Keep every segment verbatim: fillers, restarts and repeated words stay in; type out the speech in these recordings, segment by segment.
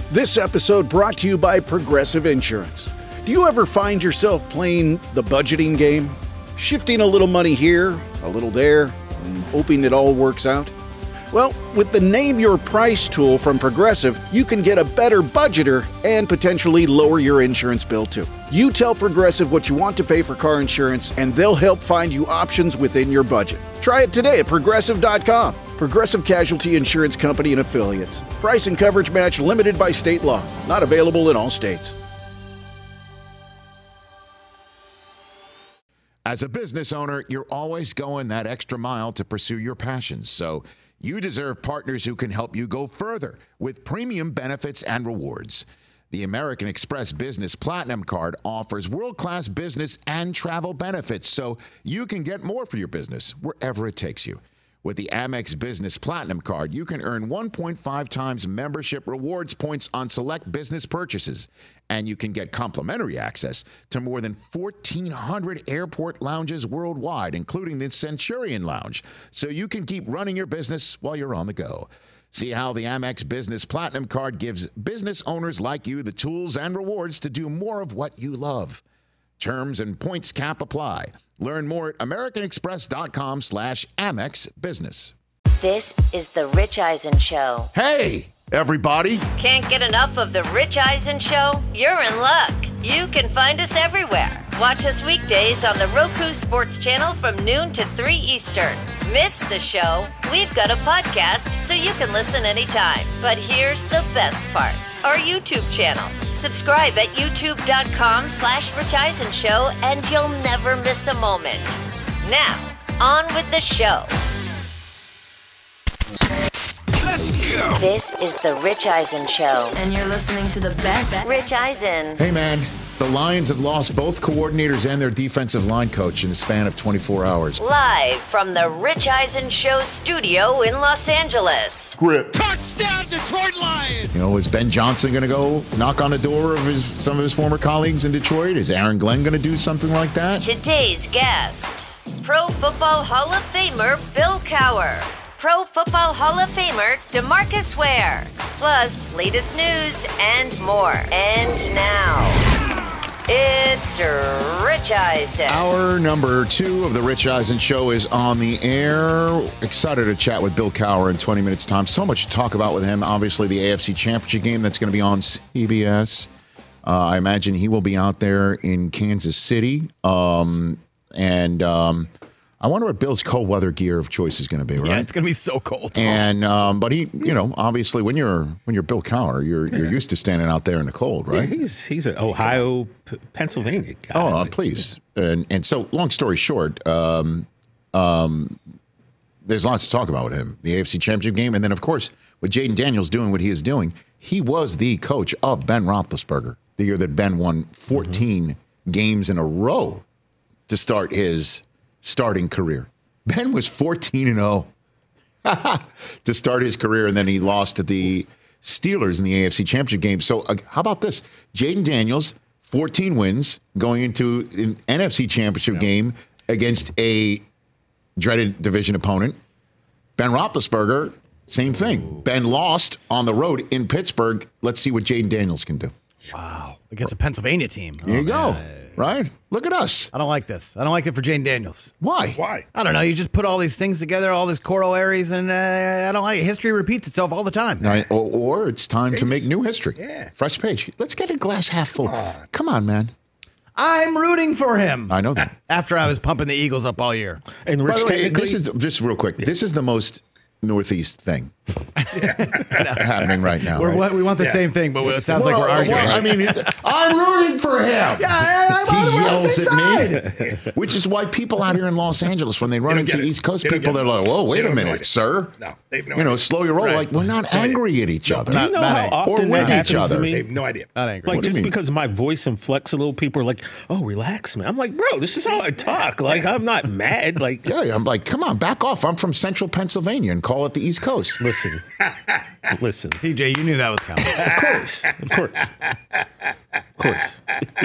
This episode brought to you by Progressive Insurance. Do you ever find yourself playing the budgeting game? Shifting a little money here, a little there, and hoping it all works out? Well, with the Name Your Price tool from Progressive, you can get a better budgeter and potentially lower your insurance bill too. You tell Progressive what you want to pay for car insurance, and they'll help find you options within your budget. Try it today at Progressive dot com. Progressive Casualty Insurance Company and Affiliates. Price and coverage match limited by state law. Not available in all states. As a business owner, you're always going that extra mile to pursue your passions. So you deserve partners who can help you go further with premium benefits and rewards. The American Express Business Platinum Card offers world-class business and travel benefits so you can get more for your business wherever it takes you. With the Amex Business Platinum Card, you can earn one point five times membership rewards points on select business purchases, and you can get complimentary access to more than fourteen hundred airport lounges worldwide, including the Centurion Lounge, so you can keep running your business while you're on the go. See how the Amex Business Platinum Card gives business owners like you the tools and rewards to do more of what you love. Terms and points cap apply. Learn more at americanexpress.com slash Amex Business. This is The Rich Eisen Show. Hey, everybody. Can't get enough of The Rich Eisen Show? You're in luck. You can find us everywhere. Watch us weekdays on the Roku Sports Channel from noon to three Eastern. Miss the show? We've got a podcast so you can listen anytime. But here's the best part. Our YouTube channel. Subscribe at youtube.com slash Rich Eisen Show and you'll never miss a moment. Now, on with the show. Let's go. This is the Rich Eisen Show. And you're listening to the best. Rich Eisen. Hey, man. The Lions have lost both coordinators and their defensive line coach in the span of twenty-four hours. Live from the Rich Eisen Show studio in Los Angeles. Grip. Touchdown, Detroit Lions! You know, is Ben Johnson going to go knock on the door of his some of his former colleagues in Detroit? Is Aaron Glenn going to do something like that? Today's guests, Pro Football Hall of Famer Bill Cowher, Pro Football Hall of Famer DeMarcus Ware, plus latest news and more. And now, it's Rich Eisen. Hour number two of the Rich Eisen Show is on the air. Excited to chat with Bill Cowher in twenty minutes' time. So much to talk about with him. Obviously, the A F C Championship game that's going to be on C B S. Uh, I imagine he will be out there in Kansas City. Um, and um, I wonder what Bill's cold weather gear of choice is going to be, right? Yeah, it's going to be so cold. And um, but he, you know, obviously when you're when you're Bill Cowher, you're you're Yeah. used to standing out there in the cold, right? Yeah, he's he's an Ohio, P- Pennsylvania guy. Oh, uh, please. And and so, long story short, um, um, there's lots to talk about with him. The A F C Championship game, and then of course with Jaden Daniels doing what he is doing, he was the coach of Ben Roethlisberger the year that Ben won fourteen mm-hmm. games in a row to start his starting career. Ben was fourteen and oh to start his career, and then he lost to the Steelers in the A F C Championship game. So uh, how about this? Jaden Daniels, fourteen wins going into an N F C Championship yeah. game against a dreaded division opponent. Ben Roethlisberger, same thing. Ooh. Ben lost on the road in Pittsburgh. Let's see what Jaden Daniels can do. Wow. Against a Pennsylvania team. There oh, you go. man. Right? Look at us. I don't like this. I don't like it for Jaden Daniels. Why? Why? I don't know. You just put all these things together, all these corollaries, and uh, I don't like it. History repeats itself all the time. Right. Or, or it's time Jeez. to make new history. Yeah. Fresh page. Let's get a glass half full. Come on, Come on man. I'm rooting for him. I know that. After I was pumping the Eagles up all year. And By Rich, the way, technically, this is just real quick. Yeah. This is the most Northeast thing happening right now. We're, right? We want the Yeah. same thing, but it sounds well, like we're arguing. Well, I mean, it, I'm rooting for him. Yeah, I, I, he I'm yells on the same at me, side. which is why people out here in Los Angeles, when they run They don't into get it. East Coast They don't people, get they're it. like, "Whoa, wait They a don't know minute, it. sir." No, they have no You know, idea. slow your roll. Right. Like we're not No angry idea. at each No, other. do you Not- know not how angry. often Or that with each happens other. to They me? have no idea. Not angry. Like What do you just mean? because my voice inflects a little, people are like, "Oh, relax, man." I'm like, "Bro, this is how I talk. Like, I'm not mad. Like, Yeah, I'm like, come on, back off. I'm from Central Pennsylvania and call it the East Coast. listen, listen. T J, you knew that was coming. Of course, of course, of course.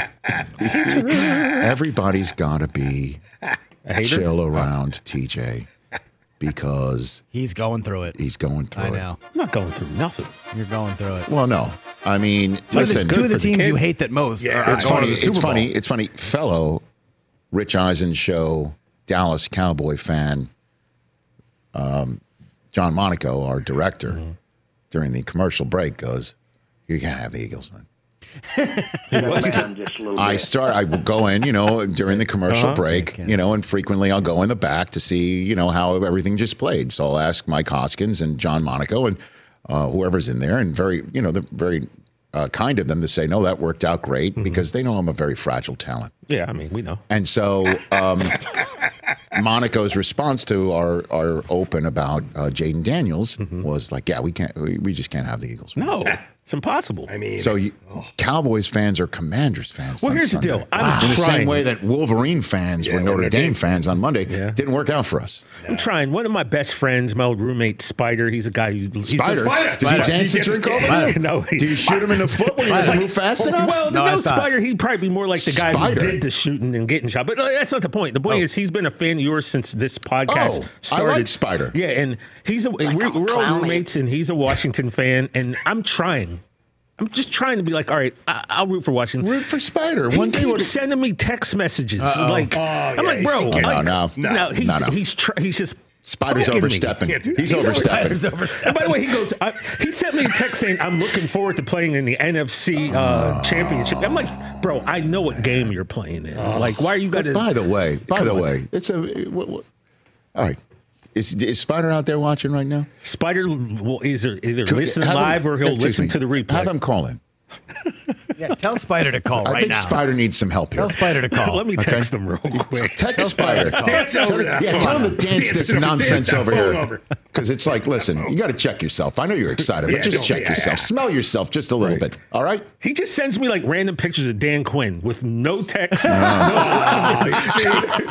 Everybody's got to be A hater? chill around T J because He's going through it. he's going through I it. know. I'm not going through nothing. You're going through it. Well, no. I mean, Two of the, listen. two of the for the teams kid. you hate that most. Yeah, are It's going funny. to the Super It's Bowl. funny. It's funny. Fellow Rich Eisen show Dallas Cowboy fan, um, John Monaco, our director, Mm-hmm. during the commercial break goes, "You can't have the Eagles, man." I start. I will go in, you know, during the commercial Uh-huh. break, you know, and frequently I'll go in the back to see, you know, how everything just played. So I'll ask Mike Hoskins and John Monaco and uh, whoever's in there, and very, you know, they're very uh, kind of them to say, no, that worked out great Mm-hmm. because they know I'm a very fragile talent. Yeah, I mean, we know. And so um, Monaco's response to our, our open about uh, Jaden Daniels was like, yeah, we can't, we, we just can't have the Eagles. No, it's impossible. I mean, So you, Cowboys fans are Commanders fans. Well, on here's the Sunday. deal. I'm In the same trying. way that Wolverine fans were Yeah, Notre Notre Dame Dame. fans on Monday, Yeah. didn't work out for us. I'm trying. One of my best friends, my old roommate, Spider, he's a guy who. He's Spider, Spider. does he Spider. dance He and drink gets- over there? No, Do you shoot him in the foot when he doesn't move fast enough? Well, No, no, I thought- Spider, he'd probably be more like the guy who Spider. did the shooting and getting shot. But uh, that's not the point. The point Oh. is he's been a fan of yours since this podcast Oh, I started. like Spider. Yeah, and he's a we're, we're all roommates, and he's a Washington fan, and I'm trying. I'm just trying to be like, all right, I, I'll root for Washington. Root for Spider. He One day, keeps what? sending me text messages like, Oh, I'm yeah, like, he's bro, secret. like, No, no. no, he's No, no. he's tr- he's just Spider's poking me. overstepping. Can't do that. He's He's overstepping. Spider's overstepping. And by the way, he goes. I, he sent me a text saying, "I'm looking forward to playing in the N F C uh, Championship." I'm like, "Bro, I know what game you're playing in. Like, why are you got to?" By the way, by Come the on. way, it's a. What, what, all right, is is Spider out there watching right now? Spider will either either Could- listen have him- live or he'll excuse listen me, to the replay. Have him call in. Yeah, tell Spider to call I right think now. Spider needs some help here. Tell Spider to call. Let me Okay. text him real quick. Text Spider. Dance over that Yeah, phone. tell him to dance Dance this over- nonsense dance that over phone here. over. Because it's like, listen, you got to check yourself. I know you're excited, Yeah, but just don't- check yeah, yourself. yeah. Smell yourself just a little Right. bit. All right? He just sends me like random pictures of Dan Quinn with no text. Oh, you see?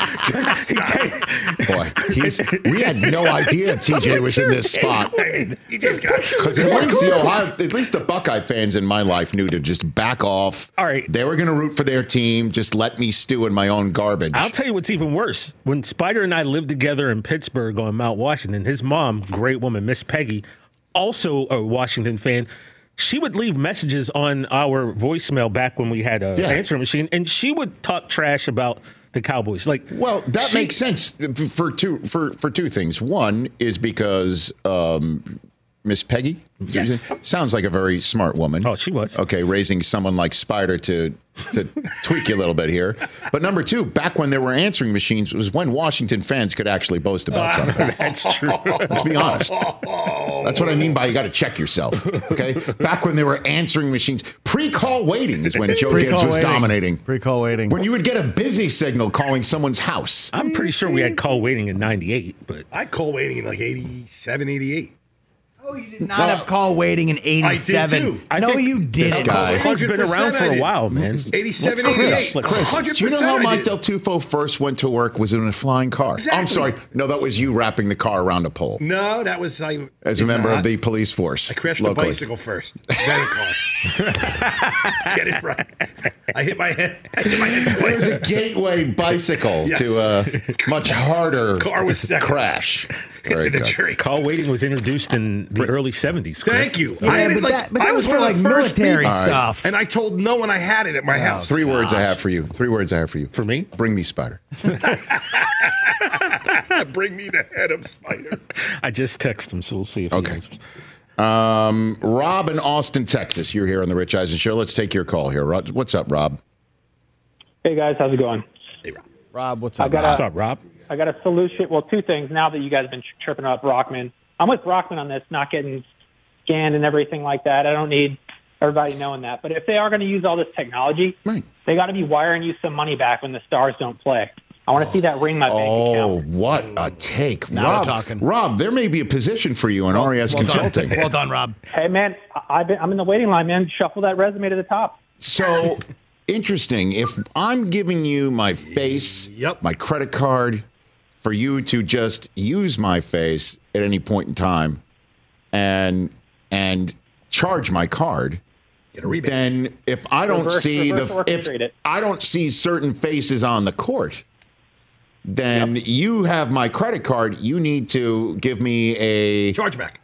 He ta- Boy, he's, we had no idea T J was in this spot. You just got Because at least the Ohio, at least the Buckeye fans in my life knew to just back off. All right. They were going to root for their team. Just let me stew in my own garbage. I'll tell you what's even worse. When Spider and I lived together in Pittsburgh on Mount Washington, his mom, great woman, Miss Peggy, also a Washington fan, she would leave messages on our voicemail back when we had a Yeah. answering machine, and she would talk trash about the Cowboys. Like, Well, that she- makes sense for two for for two things. One is because um, Miss Peggy Yes. sounds like a very smart woman. Oh, she was. Okay, raising someone like Spider to to tweak you a little bit here. But number two, back when there were answering machines was when Washington fans could actually boast about something. That's true. Let's be honest. That's what I mean by you got to check yourself. Okay, back when there were answering machines, pre-call waiting is when Joe Gibbs Pre-call was waiting. dominating. Pre-call waiting. When you would get a busy signal calling someone's house. I'm pretty sure we had call waiting in ninety-eight, but I call waiting in like eighty-seven, eighty-eight. Oh, you did not have call waiting in eighty-seven. too. I no, think you this didn't. guy- Call's been around for a while, man. eighty-seven, Let's- eighty-eight. let's- one hundred Do you know how percent I Mike did. Del Tufo first went to work was in a flying car? Exactly. I'm sorry. No, that was you wrapping the car around a pole No, that was I. as a did member not. of the police force. I crashed locally. the bicycle first, then a car. Get it right. I hit my head. I hit my head It was twice. a gateway bicycle Yes. to a much harder Car was second. crash. Very to the good. jury. Call waiting was introduced in the early seventies. Chris. Thank you. Yeah, I had it but like, that, but I that was one for of like the first military people- stuff. And I told no one I had it at my house. Three words I have for you. Three words I have for you. For me? Bring me Spider. Bring me the head of Spider. I just texted him, so we'll see if he Okay. answers. Um, Rob in Austin, Texas. You're here on the Rich Eisen Show. Let's take your call here. Rob, what's up, Rob? Hey guys, how's it going? Rob, what's I up? got Rob? What's up, Rob? I got a solution. Well, two things. Now that you guys have been tripping up Brockman, I'm with Brockman on this, not getting scanned and everything like that. I don't need everybody knowing that. But if they are going to use all this technology, Right. they got to be wiring you some money back when the Stars don't play. I want to see that ring my bank Oh, account. what a take. Now we're Rob, talking. Rob, there may be a position for you in R E S Well Consulting. done. Well done, Rob. Hey man, I- I've been, I'm in the waiting line, man. Shuffle that resume to the top. So interesting. If I'm giving you my face, Yep. my credit card, for you to just use my face at any point in time and and charge my card, Get a rebate. then if I don't Reverse- see reverse the if orchestrate it. I don't see certain faces on the court, then you have my credit card. You need to give me a Chargeback.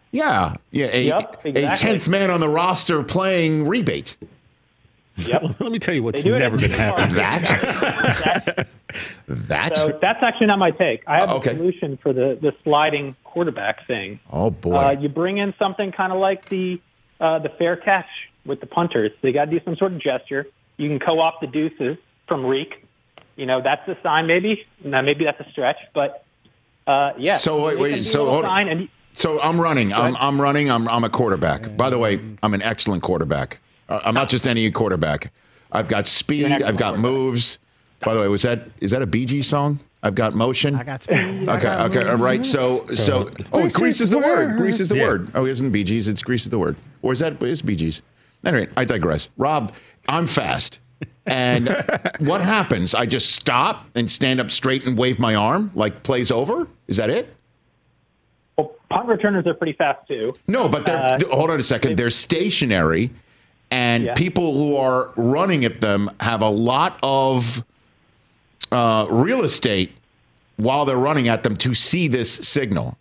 Yeah, yeah, a, Yep, exactly. a tenth man on the roster playing rebate. Yep. Let me tell you what's They do it never in going to happen. That? that? So that's actually not my take. I have Oh, okay. a solution for the, the sliding quarterback thing. Oh, boy. Uh, you bring in something kind of like the uh, the fair catch with the punters. They got to do some sort of gesture. You can co-opt the deuces from Reek. You know, that's a sign maybe. Now, maybe that's a stretch, but uh, yeah. So, wait, They wait, can do so a little hold on. sign and So I'm running. I'm, ahead. I'm running. I'm, I'm a quarterback. By the way, I'm an excellent quarterback. Uh, I'm not just any quarterback. I've got speed. an I've excellent got quarterback. moves. By the way, was that is that a Bee Gees song? I've got motion. I got speed. I Okay, got okay, all right. So, so, oh, Grease Grease is is the the word. word. Grease is the Yeah. word. Oh, it isn't Bee Gees. It's Grease is the word. Or is that? It's Bee Gees. Anyway, I digress. Rob, I'm fast. And what happens? I just stop and stand up straight and wave my arm like play's over? Is that it? well, punt returners are pretty fast too. No, but they're, Uh, hold on a second. They're stationary, and Yeah. people who are running at them have a lot of uh, real estate while they're running at them to see this signal.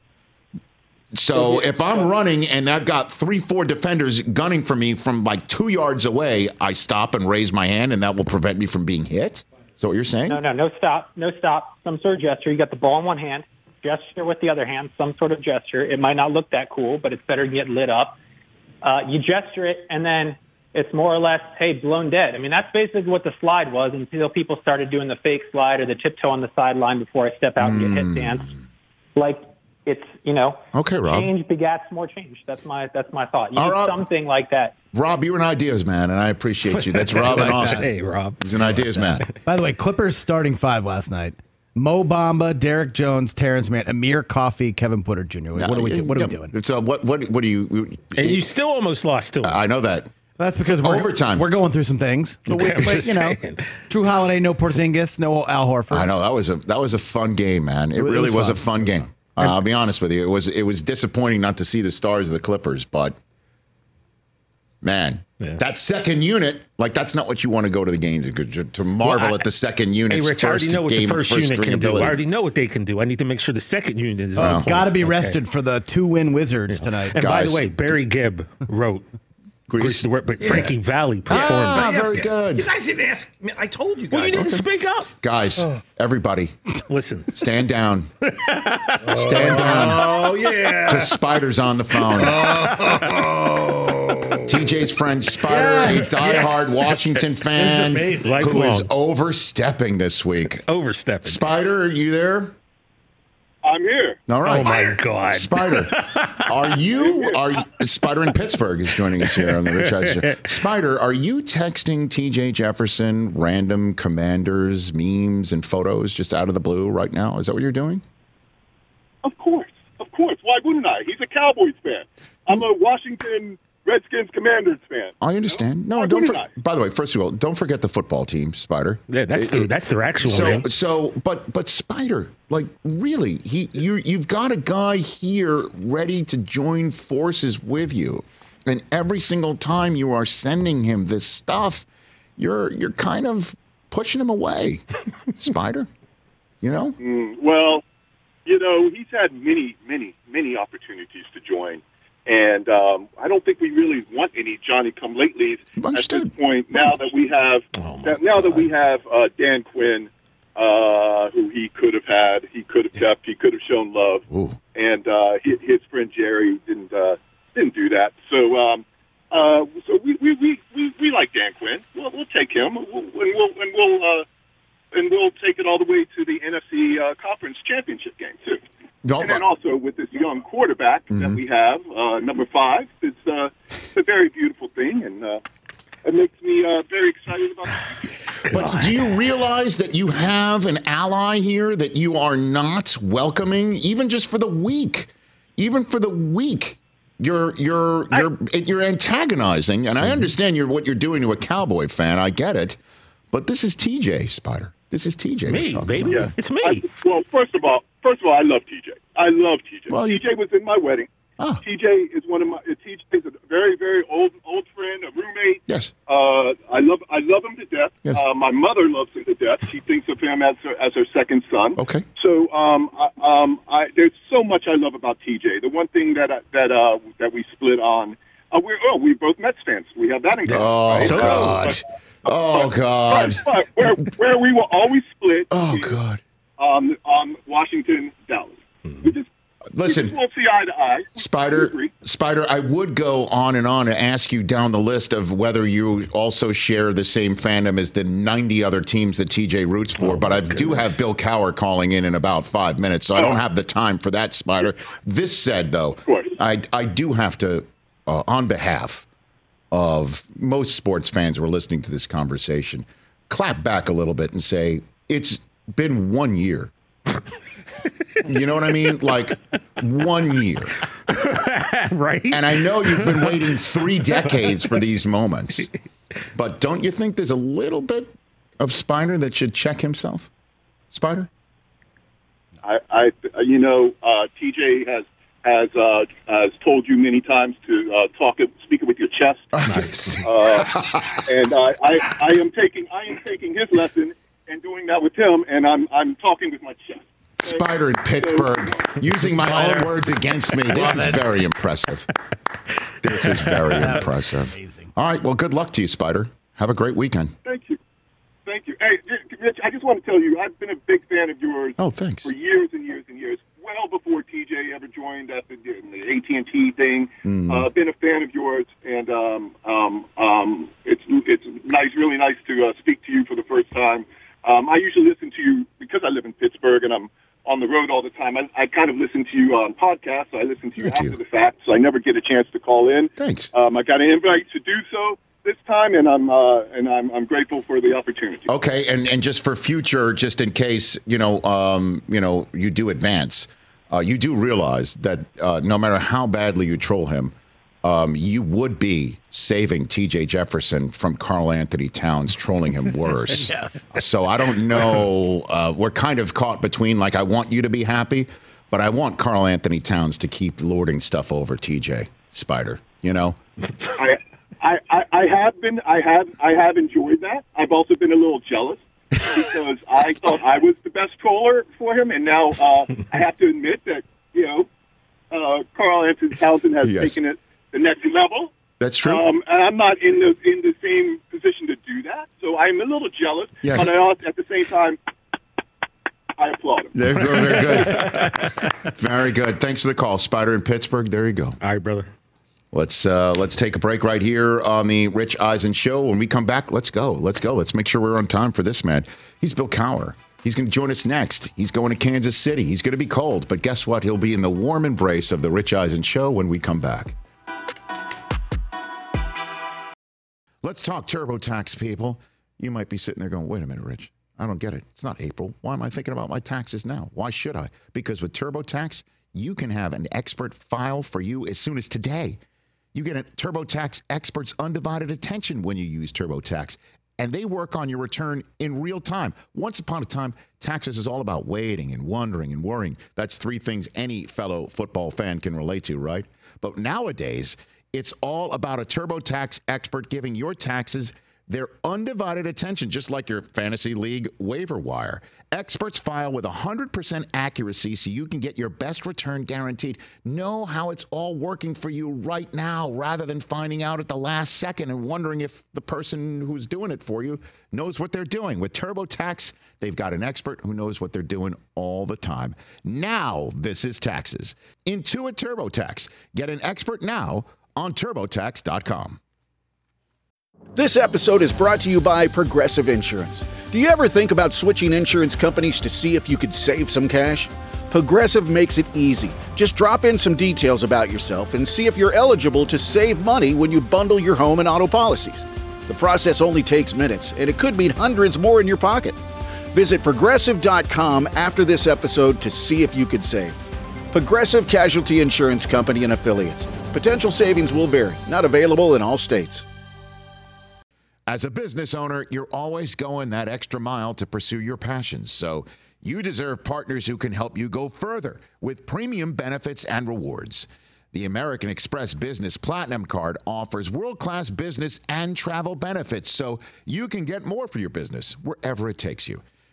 So if I'm running and I've got three, four defenders gunning for me from like two yards away, I stop and raise my hand, and that will prevent me from being hit. Is that what you're saying? No, no, no stop, no stop. Some sort of gesture. You got the ball in one hand, gesture with the other hand, some sort of gesture. It might not look that cool, but it's better to get lit up. Uh, you gesture it, and then it's more or less, hey, blown dead. I mean, that's basically what the slide was until people started doing the fake slide or the tiptoe on the sideline before I step out and get hit dance. Like, it's, you know, Okay, Rob. change begats more change. That's my that's my thought. You All need right. something like that. Rob, you're an ideas man, and I appreciate you. That's Rob in Austin. Hey, Rob. He's an ideas man. By the way, Clippers starting five last night. Mo Bamba, Derek Jones, Terrence Mann, Amir Coffey, Kevin Porter Junior What are we do, What are we doing? It's, uh, what, what, what do you... And you still almost lost to him. I know that. That's because we're Overtime. We're going through some things. But, we, I'm but just you know, saying. Drew Holiday, no Porzingis, no Al Horford. I know that was a that was a fun game, man. It, It really was was, fun. a fun game. Uh, I'll be honest with you. It was it was disappointing not to see the stars of the Clippers, but man, Yeah. that second unit, like that's not what you want to go to the games to, to marvel Well, I- at the second Hey, unit's Rich, I first already know what the game, first, first unit string can do. ability. I already know what they can do. I need to make sure the second unit is Oh. on point. Got to be Okay. rested for the two-win Wizards tonight. And by Guys. the way, Barry Gibb wrote Grease. Grease the word, but Frankie Valley performed. Ah, Yeah, very yeah. good. You guys didn't ask me. I told you guys. well, you didn't speak up. Guys, everybody, Listen, stand down. Stand down. Oh, yeah. Because Spider's on the phone. T J's friend Spider, Yes, a diehard yes. Washington fan amazing. who is Lifelong. overstepping this week. overstepping. Spider, are you there? I'm here. All right. Oh my God. Spider, are you, are you, Spider in Pittsburgh is joining us here on the Rich Eisen Show. Spider, are you texting T J Jefferson random Commanders memes and photos just out of the blue right now? Is that what you're doing? Of course. Of course. Why wouldn't I? He's a Cowboys fan. I'm a Washington Redskins Commanders fan. I understand. No, Why don't. For, wouldn't I? by the way, first of all, don't forget the football team, Spider. Yeah, that's It- their, it- that's their actual So, name. so, but, but Spider, like, really, he, you, you've got a guy here ready to join forces with you, and every single time you are sending him this stuff, you're, you're kind of pushing him away, Spider. You know? Mm, well, you know, he's had many, many, many opportunities to join. And um, I don't think we really want any Johnny-come-latelys at Understood. this point. Now that we have, that, now that we have uh, Dan Quinn, uh, who he could have had, he could have kept, he could have shown love, Ooh. and uh, his, his friend Jerry didn't uh, didn't do that. So, um, uh, so we, we, we, we, we like Dan Quinn. We'll, we'll take him, we'll, and we'll and we'll uh, and we'll take it all the way to the N F C uh, Conference Championship game too. No, And then also with this young quarterback that we have, uh, number five, it's, uh, it's a very beautiful thing, and uh, it makes me uh, very excited about the future. But do you realize that you have an ally here that you are not welcoming, even just for the week, even for the week? You're you're you're you're antagonizing, and I understand you're what you're doing to a Cowboy fan. I get it, but this is T J, Spider. This is T J. Me, baby. Yeah. It's me. I, well, first of all, first of all, I love T J. I love T J. Well, you- T J was in my wedding. Ah. T J is one of my. T J is a very, very old, old friend, a roommate. Yes. Uh, I love, I love him to death. Yes. Uh, my mother loves him to death. She thinks of him as her, as her second son. Okay. So, um, I, um, I, there's so so much I love about T J. The one thing that I- that uh, that we split on, uh, we're oh, we're both Mets fans. We have that in common. Oh, right? God. But, Oh, God. But, but where where we were always split. Oh, is, God. Um, um, Washington, Dallas. We just Listen. we just won't see eye to eye. Spider, Spider, I would go on and on and ask you down the list of whether you also share the same fandom as the ninety other teams that T J roots for, Oh, but I my do have Bill Cowher calling in in about five minutes, so I don't have the time for that, Spider. This said, though, I, I do have to, uh, on behalf of most sports fans who are listening to this conversation, clap back a little bit and say, it's been one year. You know what I mean? Like one year. Right. And I know you've been waiting three decades for these moments. But don't you think there's a little bit of Spider that should check himself? Spider? I, I you know, uh, T J has has uh, has told you many times to uh, talk it, speak it with your chest. uh, and I, I, I am taking I am taking his lesson and doing that with him, and I'm I'm talking with my chest. Spider in Pittsburgh, using my own words against me. This is very impressive. This is very impressive. All right, well, good luck to you, Spider. Have a great weekend. Thank you. Thank you. Hey, Rich, I just want to tell you, I've been a big fan of yours oh, thanks. for years and years and years, well before T J ever joined at the, the A T and T thing. Mm. Uh, been a fan of yours, and um, um, um, it's it's nice, really nice to uh, speak to you for the first time. Um, I usually listen to you because I live in Pittsburgh and I'm on the road all the time. I, I kind of listen to you on podcasts. So I listen to you Thank after you. the fact, so I never get a chance to call in. Thanks. Um, I got an invite to do so this time, and I'm uh, and I'm I'm grateful for the opportunity. Okay, and, and just for future, just in case you know, um, you know, you do advance, uh, you do realize that uh, no matter how badly you troll him, um, you would be saving T J Jefferson from Karl Anthony Towns trolling him worse. Yes. So I don't know. Uh, we're kind of caught between like I want you to be happy, but I want Karl Anthony Towns to keep lording stuff over T J Spider. You know. I, I, I, I have been I have I have enjoyed that. I've also been a little jealous because I thought I was the best troller for him, and now uh, I have to admit that you know uh, Karl Anthony Townsend has Yes. taken it the next level. That's true. Um, and I'm not in the in the same position to do that, so I'm a little jealous. Yes. But I also, at the same time, I applaud him. Very good. Very good. Very good. Thanks for the call, Spider in Pittsburgh. There you go. All right, brother. Let's uh, let's take a break right here on the Rich Eisen Show. When we come back, let's go. Let's go. Let's make sure we're on time for this man. He's Bill Cowher. He's going to join us next. He's going to Kansas City. He's going to be cold, but guess what? He'll be in the warm embrace of the Rich Eisen Show when we come back. Let's talk TurboTax, people. You might be sitting there going, wait a minute, Rich. I don't get it. It's not April. Why am I thinking about my taxes now? Why should I? Because with TurboTax, you can have an expert file for you as soon as today. You get a TurboTax expert's undivided attention when you use TurboTax, and they work on your return in real time. Once upon a time, taxes is all about waiting and wondering and worrying. That's three things any fellow football fan can relate to, right? But nowadays, it's all about a TurboTax expert giving your taxes their undivided attention, just like your fantasy league waiver wire. Experts file with one hundred percent accuracy so you can get your best return guaranteed. Know how it's all working for you right now rather than finding out at the last second and wondering if the person who's doing it for you knows what they're doing. With TurboTax, they've got an expert who knows what they're doing all the time. Now, this is taxes. Intuit TurboTax. Get an expert now on TurboTax dot com. This episode is brought to you by Progressive Insurance. Do you ever think about switching insurance companies to see if you could save some cash? Progressive makes it easy. Just drop in some details about yourself and see if you're eligible to save money when you bundle your home and auto policies. The process only takes minutes, and it could mean hundreds more in your pocket. Visit Progressive dot com after this episode to see if you could save. Progressive Casualty Insurance Company and Affiliates. Potential savings will vary. Not available in all states. As a business owner, you're always going that extra mile to pursue your passions. So you deserve partners who can help you go further with premium benefits and rewards. The American Express Business Platinum Card offers world-class business and travel benefits so you can get more for your business wherever it takes you.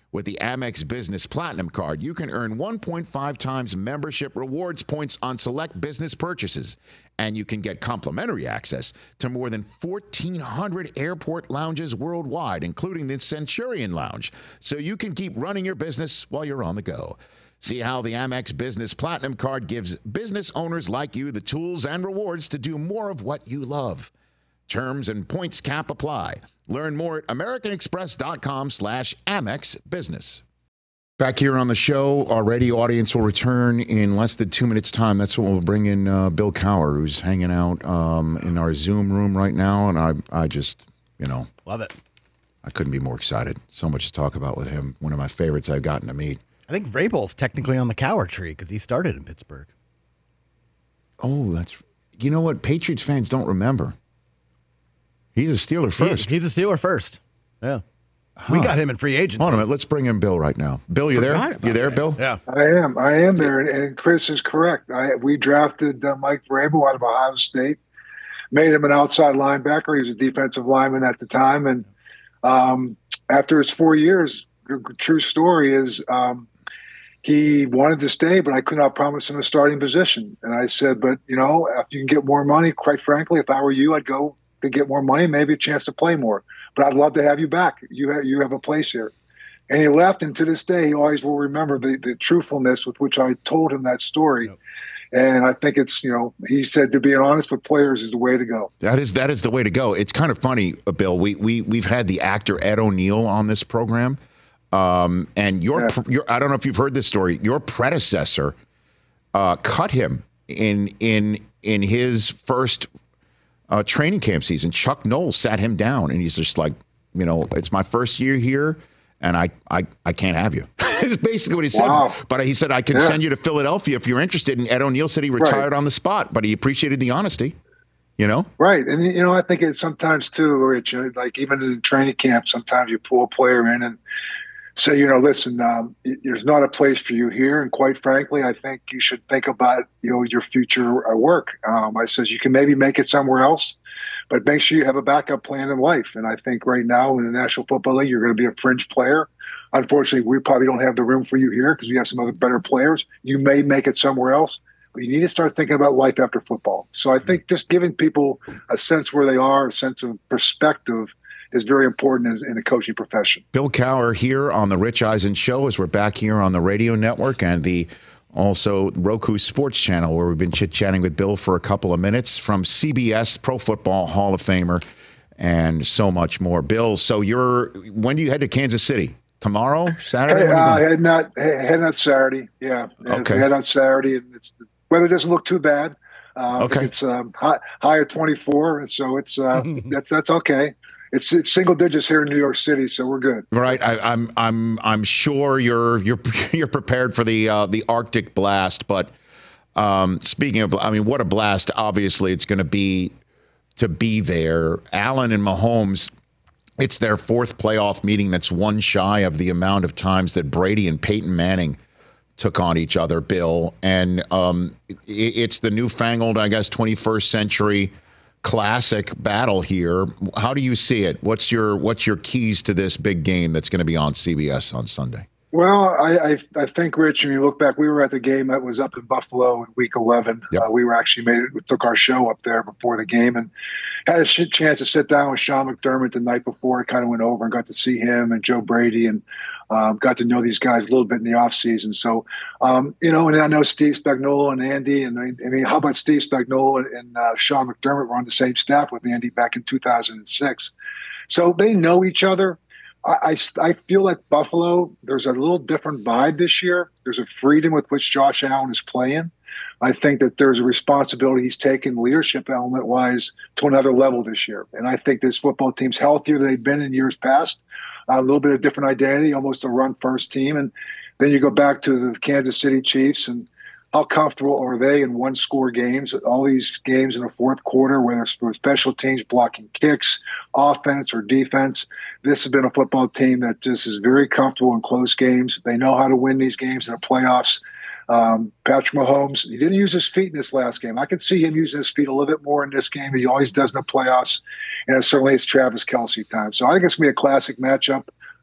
With the Amex Business Platinum Card, you can earn one point five times membership rewards points on select business purchases, and you can get complimentary access to more than fourteen hundred airport lounges worldwide, including the Centurion Lounge, so you can keep running your business while you're on the go. See how the Amex Business Platinum Card gives business owners like you the tools and rewards to do more of what you love. Terms and points cap apply. Learn more at americanexpress.com slash Amex Business. Back here on the show, our radio audience will return in less than two minutes' time. That's when we'll bring in uh, Bill Cowher, who's hanging out um, in our Zoom room right now. And I, I just, you know. Love it. I couldn't be more excited. So much to talk about with him. One of my favorites I've gotten to meet. I think Vrabel's technically on the Cowher tree because he started in Pittsburgh. Oh, that's, you know what? Patriots fans don't remember. He's a Steeler first. He, he's a Steeler first. Yeah. Huh. We got him in free agency. Hold on a minute. Let's bring in Bill right now. Bill, you there? You there, that. Bill? Yeah. I am. I am there. And, and Chris is correct. I, we drafted uh, Mike Vrabel out of Ohio State, made him an outside linebacker. He was a defensive lineman at the time. And um, after his four years, the true story is um, he wanted to stay, but I could not promise him a starting position. And I said, but, you know, if you can get more money, quite frankly, if I were you, I'd go to get more money, maybe a chance to play more. But I'd love to have you back. You have, you have a place here. And he left, and to this day, he always will remember the, the truthfulness with which I told him that story. Yep. And I think it's, you know, he said to being honest with players is the way to go. That is that is the way to go. It's kind of funny, uh, Bill. We we we've had the actor Ed O'Neill on this program, um, and your yeah. your I don't know if you've heard this story. Your predecessor uh, cut him in in in his first uh, training camp season. Chuck Noll sat him down, and he's just like, you know, it's my first year here, and I I, I can't have you. It's basically what he said. Wow. But he said, I can yeah. send you to Philadelphia if you're interested. And Ed O'Neill said he retired right. on the spot, but he appreciated the honesty, you know? Right. And, you know, I think it's sometimes too, Rich, like even in training camp, sometimes you pull a player in and say, you know, listen, um, there's not a place for you here. And quite frankly, I think you should think about, you know, your future work. Um, I says you can maybe make it somewhere else, but make sure you have a backup plan in life. And I think right now in the National Football League, you're going to be a fringe player. Unfortunately, we probably don't have the room for you here because we have some other better players. You may make it somewhere else, but you need to start thinking about life after football. So I think just giving people a sense where they are, a sense of perspective is very important as, in the coaching profession. Bill Cowher here on the Rich Eisen Show as we're back here on the radio network and the also Roku Sports Channel where we've been chit-chatting with Bill for a couple of minutes from C B S, Pro Football Hall of Famer, and so much more. Bill, so you're when do you head to Kansas City? Tomorrow, Saturday? Hey, uh, heading out, heading out Saturday. Yeah. Okay. Head out Saturday, and it's, the weather doesn't look too bad. Uh, okay. It's um, high, high at twenty-four, and so it's uh, that's that's okay. It's, it's single digits here in New York City, so we're good. Right. I, I'm I'm I'm sure you're you're you're prepared for the uh, the Arctic blast. But um, speaking of, I mean, what a blast! Obviously, it's going to be to be there. Allen and Mahomes. It's their fourth playoff meeting that's one shy of the amount of times that Brady and Peyton Manning took on each other, Bill. And um, it's the newfangled, I guess, twenty-first century classic battle here. How do you see it? What's your what's your keys to this big game that's going to be on C B S on Sunday? Well, I, I, I think, Rich, when you look back, we were at the game that was up in Buffalo in week eleven. Yep. Uh, we were actually made it, we took our show up there before the game and had a chance to sit down with Sean McDermott the night before. I kind of went over and got to see him and Joe Brady and um, got to know these guys a little bit in the offseason. So, um, you know, and I know Steve Spagnuolo and Andy. And I mean, how about Steve Spagnuolo and, and uh, Sean McDermott were on the same staff with Andy back in two thousand six. So they know each other. I, I, I feel like Buffalo, there's a little different vibe this year. There's a freedom with which Josh Allen is playing. I think that there's a responsibility he's taken leadership element-wise to another level this year. And I think this football team's healthier than they've been in years past. Uh, a little bit of different identity, almost a run-first team. And then you go back to the Kansas City Chiefs and how comfortable are they in one-score games? All these games in the fourth quarter, whether it's special teams blocking kicks, offense or defense. This has been a football team that just is very comfortable in close games. They know how to win these games in the playoffs. Um, Patrick Mahomes, he didn't use his feet in this last game. I could see him using his feet a little bit more in this game. He always does in the playoffs. And certainly it's Travis Kelce time. So I think it's going to be a classic matchup.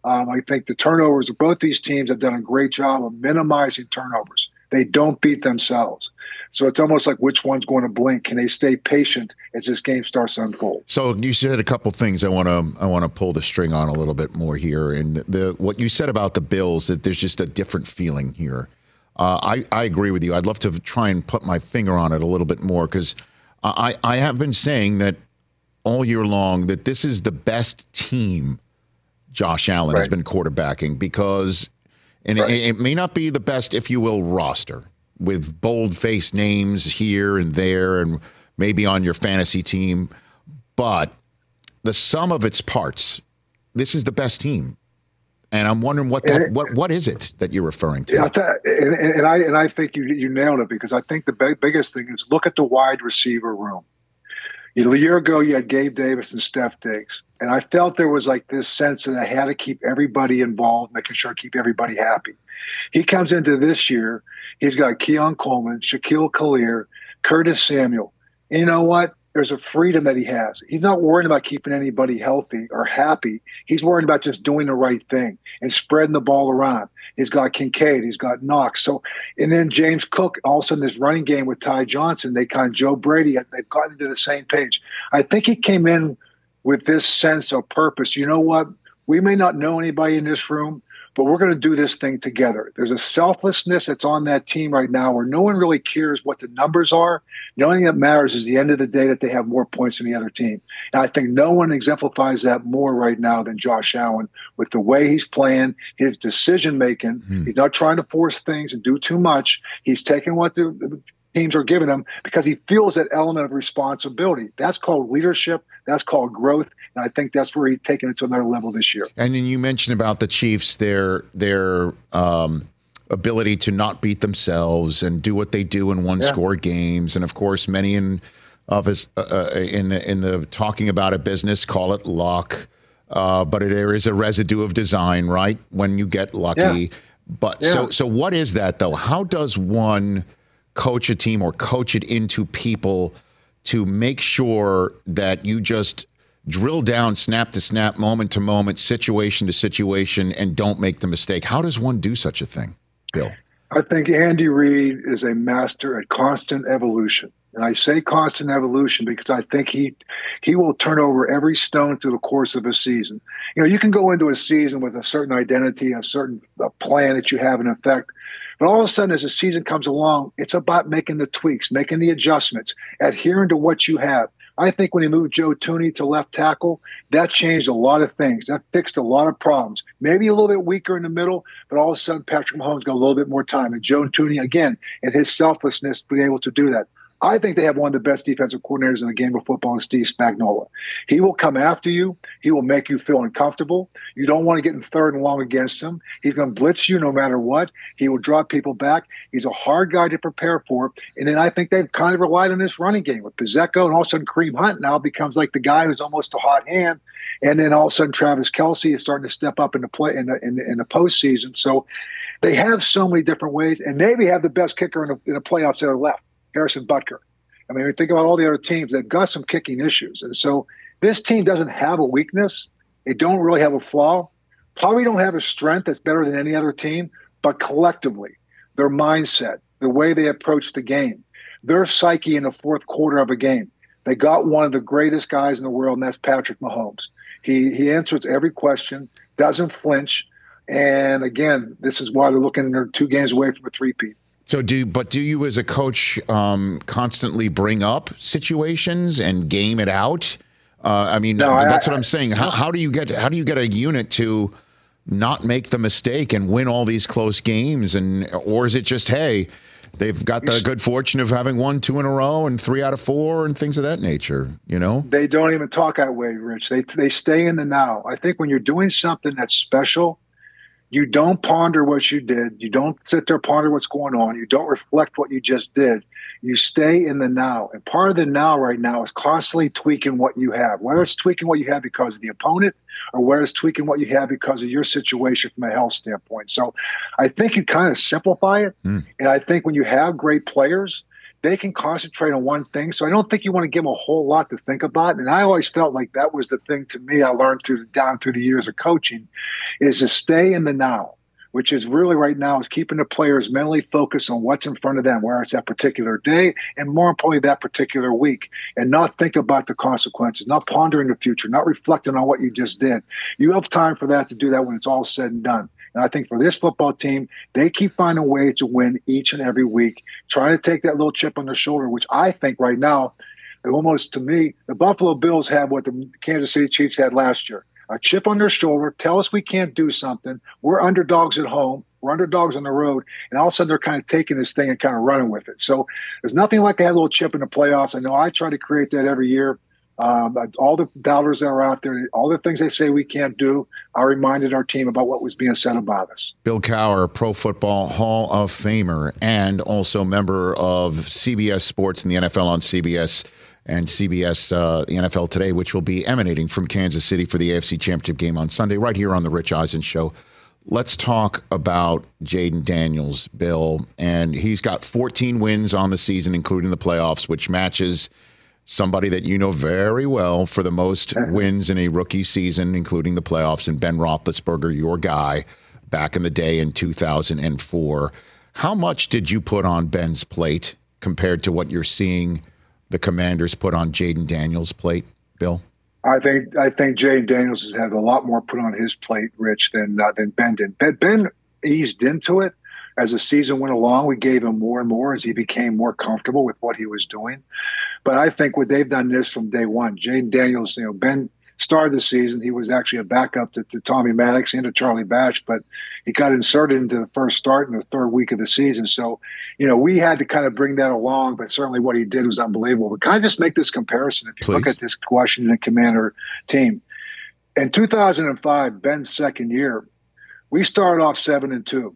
Um, I think the turnovers of both these teams have done a great job of minimizing turnovers. They don't beat themselves. So it's almost like which one's going to blink. Can they stay patient as this game starts to unfold? So you said a couple things I want to I want to pull the string on a little bit more here. And the what you said about the Bills, that there's just a different feeling here. Uh, I, I agree with you. I'd love to try and put my finger on it a little bit more because I, I have been saying that all year long that this is the best team Josh Allen right. has been quarterbacking because and right. it, it may not be the best, if you will, roster with bold-faced names here and there and maybe on your fantasy team, but the sum of its parts, this is the best team. And I'm wondering what that, and, what what is it that you're referring to? Yeah, and, and I and I think you you nailed it because I think the big, biggest thing is look at the wide receiver room. You know, a year ago, you had Gabe Davis and Steph Diggs, and I felt there was like this sense that I had to keep everybody involved, making sure I keep everybody happy. He comes into this year, he's got Keon Coleman, Shaquille Collier, Curtis Samuel. And you know what? There's a freedom that he has. He's not worried about keeping anybody healthy or happy. He's worried about just doing the right thing and spreading the ball around. He's got Kincaid. He's got Knox. So, and then James Cook, all of a sudden this running game with Ty Johnson, they kind of Joe Brady, they've gotten to the same page. I think he came in with this sense of purpose. You know what? We may not know anybody in this room, but we're going to do this thing together. There's a selflessness that's on that team right now where no one really cares what the numbers are. The only thing that matters is the end of the day that they have more points than the other team. And I think no one exemplifies that more right now than Josh Allen with the way he's playing, his decision-making. Hmm. He's not trying to force things and do too much. He's taking what the, the teams are giving him because he feels that element of responsibility. That's called leadership. That's called growth. And I think that's where he's taken it to another level this year. And then you mentioned about the Chiefs, their their um, ability to not beat themselves and do what they do in one-score yeah. games. And, of course, many in of us uh, in, the, in the talking about a business call it luck. Uh, but there is a residue of design, right, when you get lucky. Yeah. But yeah. so so what is that, though? How does one coach a team or coach it into people to make sure that you just drill down snap to snap, moment to moment, situation to situation, and don't make the mistake? How does one do such a thing, Bill? I think Andy Reid is a master at constant evolution. And I say constant evolution because I think he he will turn over every stone through the course of a season. You know, you can go into a season with a certain identity, a certain a plan that you have in effect. But all of a sudden, as the season comes along, it's about making the tweaks, making the adjustments, adhering to what you have. I think when he moved Joe Thuney to left tackle, that changed a lot of things. That fixed a lot of problems. Maybe a little bit weaker in the middle, but all of a sudden, Patrick Mahomes got a little bit more time. And Joe Thuney, again, and his selflessness, being able to do that. I think they have one of the best defensive coordinators in the game of football, Steve Spagnuolo. He will come after you. He will make you feel uncomfortable. You don't want to get in third and long against him. He's going to blitz you no matter what. He will draw people back. He's a hard guy to prepare for. And then I think they've kind of relied on this running game with Pacheco, and all of a sudden Kareem Hunt now becomes like the guy who's almost a hot hand. And then all of a sudden Travis Kelce is starting to step up in the play in the, in the, in the postseason. So they have so many different ways, and maybe have the best kicker in the, in the playoffs that are left. Harrison Butker. I mean, we think about all the other teams, they've got some kicking issues. And so this team doesn't have a weakness. They don't really have a flaw. Probably don't have a strength that's better than any other team, but collectively, their mindset, the way they approach the game, their psyche in the fourth quarter of a game. They got one of the greatest guys in the world, and that's Patrick Mahomes. He he answers every question, doesn't flinch. And again, this is why they're looking, they're two games away from a three-peat. So do, but do you as a coach um, constantly bring up situations and game it out? Uh, I mean, no, that's I, what I'm saying. How, how do you get, how do you get a unit to not make the mistake and win all these close games? And, or is it just, hey, they've got the good fortune of having won two in a row and three out of four and things of that nature, you know? They don't even talk that way, Rich. They, they stay in the now. I think when you're doing something that's special, you don't ponder what you did. You don't sit there ponder what's going on. You don't reflect what you just did. You stay in the now. And part of the now right now is constantly tweaking what you have, whether it's tweaking what you have because of the opponent or whether it's tweaking what you have because of your situation from a health standpoint. So I think you kind of simplify it. Mm. And I think when you have great players, they can concentrate on one thing. So I don't think you want to give them a whole lot to think about. And I always felt like that was the thing to me I learned through down through the years of coaching is to stay in the now, which is really right now is keeping the players mentally focused on what's in front of them, where it's that particular day, and more importantly, that particular week, and not think about the consequences, not pondering the future, not reflecting on what you just did. You have time for that to do that when it's all said and done. And I think for this football team, they keep finding a way to win each and every week, trying to take that little chip on their shoulder, which I think right now, almost to me, the Buffalo Bills have what the Kansas City Chiefs had last year. A chip on their shoulder, tell us we can't do something. We're underdogs at home. We're underdogs on the road. And all of a sudden, they're kind of taking this thing and kind of running with it. So there's nothing like they had a little chip in the playoffs. I know I try to create that every year. Um, all the doubters that are out there, all the things they say we can't do, I reminded our team about what was being said about us. Bill Cowher, Pro Football Hall of Famer, and also member of C B S Sports and the N F L on C B S and C B S, uh, the N F L Today, which will be emanating from Kansas City for the A F C Championship game on Sunday, right here on the Rich Eisen Show. Let's talk about Jayden Daniels, Bill. And he's got fourteen wins on the season, including the playoffs, which matches somebody that you know very well for the most wins in a rookie season, including the playoffs, and Ben Roethlisberger, your guy, back in the day in two thousand four. How much did you put on Ben's plate compared to what you're seeing the Commanders put on Jayden Daniels' plate, Bill? I think I think Jayden Daniels has had a lot more put on his plate, Rich, than uh, than Ben did. Ben, Ben eased into it as the season went along. We gave him more and more as he became more comfortable with what he was doing. But I think what they've done this from day one. Jayden Daniels, you know, Ben started the season. He was actually a backup to, to Tommy Maddox and to Charlie Batch, but he got inserted into the first start in the third week of the season. So, you know, we had to kind of bring that along, but certainly what he did was unbelievable. But can I just make this comparison? If you Please. Look at this Washington Commander team. In two thousand five, Ben's second year, we started off seven and two.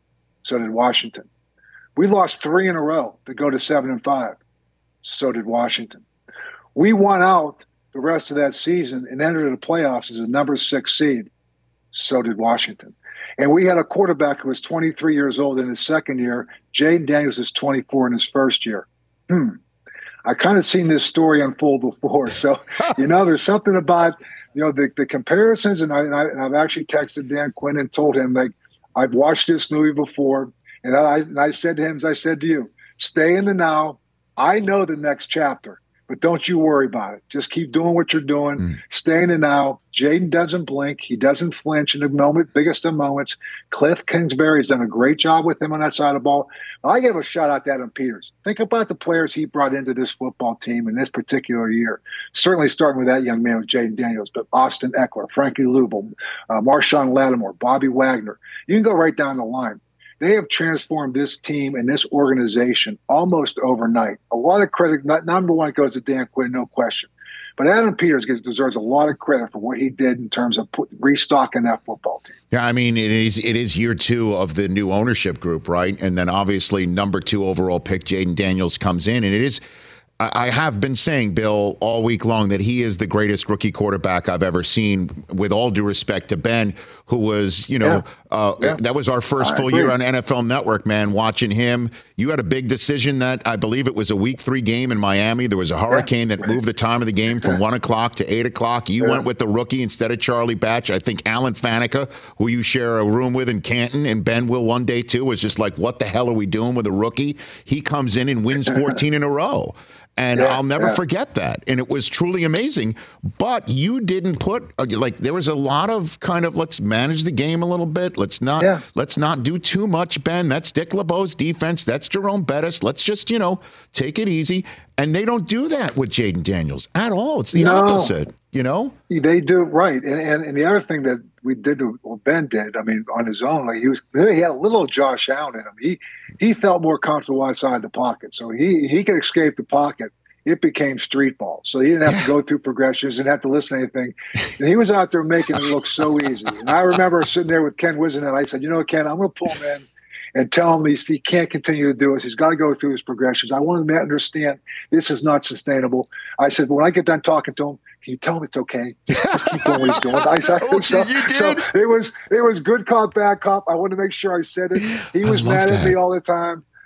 So did Washington. We lost three in a row to go to seven and five. So did Washington. We won out the rest of that season and entered the playoffs as a number six seed. So did Washington. And we had a quarterback who was twenty-three years old in his second year. Jayden Daniels is twenty-four in his first year. Hmm. I kind of seen this story unfold before. So, you know, there's something about, you know, the, the comparisons. And, I, and, I, and I've actually texted Dan Quinn and told him, like, I've watched this movie before. And I, and I said to him, as I said to you, stay in the now. I know the next chapter, but don't you worry about it. Just keep doing what you're doing. Mm. Stay in the now. Jayden doesn't blink. He doesn't flinch in the moment, biggest of moments. Cliff Kingsbury has done a great job with him on that side of the ball. I give a shout out to Adam Peters. Think about the players he brought into this football team in this particular year. Certainly starting with that young man with Jayden Daniels, but Austin Eckler, Frankie Louisville, uh, Marshawn Lattimore, Bobby Wagner. You can go right down the line. They have transformed this team and this organization almost overnight. A lot of credit, not, number one, goes to Dan Quinn, no question. But Adam Peters gets, deserves a lot of credit for what he did in terms of put, restocking that football team. Yeah, I mean, it is it is year two of the new ownership group, right? And then obviously number two overall pick, Jayden Daniels, comes in. And it is, I have been saying, Bill, all week long that he is the greatest rookie quarterback I've ever seen, with all due respect to Ben, who was, you know, yeah. Uh, yeah. that was our first I full agree. year on N F L Network, man, watching him. You had a big decision that I believe it was a week three game in Miami. There was a hurricane yeah. that moved the time of the game from one o'clock to eight o'clock. You yeah. went with the rookie instead of Charlie Batch. I think Alan Faneca, who you share a room with in Canton, and Ben will one day too, was just like, what the hell are we doing with a rookie? He comes in and wins fourteen in a row. And yeah, I'll never yeah. forget that. And it was truly amazing. But you didn't put, like, there was a lot of kind of, let's manage the game a little bit. Let's not yeah. let's not do too much, Ben. That's Dick LeBeau's defense. That's Jerome Bettis. Let's just, you know, take it easy. And they don't do that with Jayden Daniels at all. It's the no. opposite, you know? They do, right. And, and and the other thing that we did, well, Ben did, I mean, on his own, like he was, he had a little Josh Allen in him. He he felt more comfortable outside the pocket. So he, he could escape the pocket. It became street ball. So he didn't have to go through progressions, didn't have to listen to anything. And he was out there making it look so easy. And I remember sitting there with Ken Wisenhunt. I said, you know what, Ken, I'm going to pull him in and tell him he's, he can't continue to do it. He's got to go through his progressions. I want him to understand this is not sustainable. I said, when I get done talking to him, can you tell him it's okay? Just keep doing what he's doing. I said, oh, so, you did? so it was it was good cop, bad cop. I wanted to make sure I said it. He was mad that. at me all the time.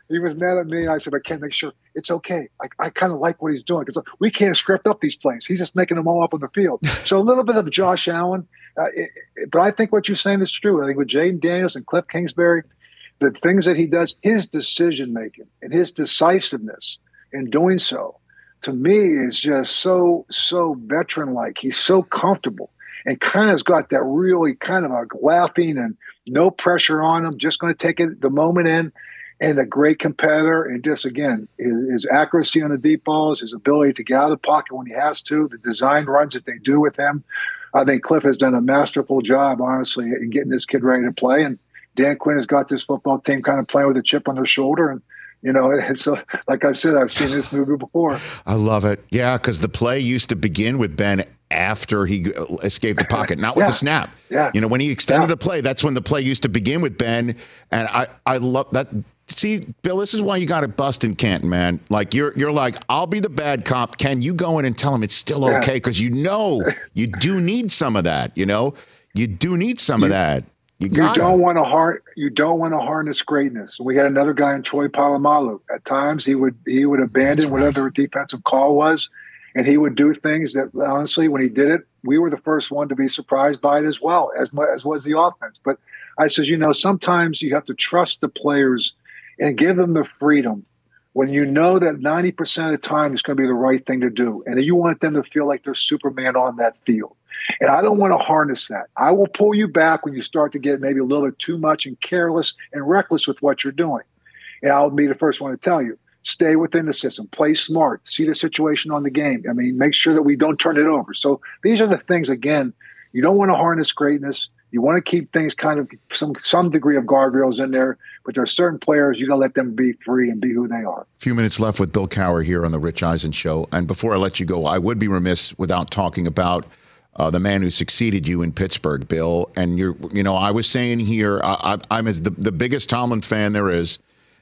He was mad at me. And I said, I can't make sure it's okay. I, I kind of like what he's doing because we can't script up these plays. He's just making them all up on the field. So a little bit of Josh Allen. Uh, it, it, but I think what you're saying is true. I think with Jaden Daniels and Cliff Kingsbury, the things that he does, his decision making and his decisiveness in doing so, to me, is just so, so veteran like. He's so comfortable and kind of has got that really kind of a laughing and no pressure on him, just going to take it the moment in. And a great competitor, and just, again, his, his accuracy on the deep balls, his ability to get out of the pocket when he has to, the design runs that they do with him. I think Cliff has done a masterful job, honestly, in getting this kid ready to play. And Dan Quinn has got this football team kind of playing with a chip on their shoulder. And, you know, it's a, like I said, I've seen this movie before. I love it. Yeah, because the play used to begin with Ben after he escaped the pocket, not with yeah. the snap. Yeah. You know, when he extended yeah. the play, that's when the play used to begin with Ben. And I, I love that. See, Bill, this is why you got to bust in Canton, man. Like, you're you're like, I'll be the bad cop. Ken, you go in and tell him it's still Yeah. okay, because you know you do need some of that, you know? You do need some you, of that. You, you gotta. don't want to har- You don't want to harness greatness. We had another guy in Troy Polamalu. At times, he would he would abandon right. whatever the defensive call was, and he would do things that, honestly, when he did it, we were the first one to be surprised by it as well, as much as was the offense. But I says, you know, sometimes you have to trust the players and give them the freedom when you know that ninety percent of the time it's going to be the right thing to do. And you want them to feel like they're Superman on that field. And I don't want to harness that. I will pull you back when you start to get maybe a little bit too much and careless and reckless with what you're doing. And I'll be the first one to tell you, stay within the system, play smart, see the situation on the game. I mean, make sure that we don't turn it over. So these are the things, again, you don't want to harness greatness. You want to keep things kind of some some degree of guardrails in there, but there are certain players you got to let them be free and be who they are. A few minutes left with Bill Cowher here on the Rich Eisen Show. And before I let you go, I would be remiss without talking about uh, the man who succeeded you in Pittsburgh, Bill. And you're, you know, I was saying here, I, I, I'm as the, the biggest Tomlin fan there is,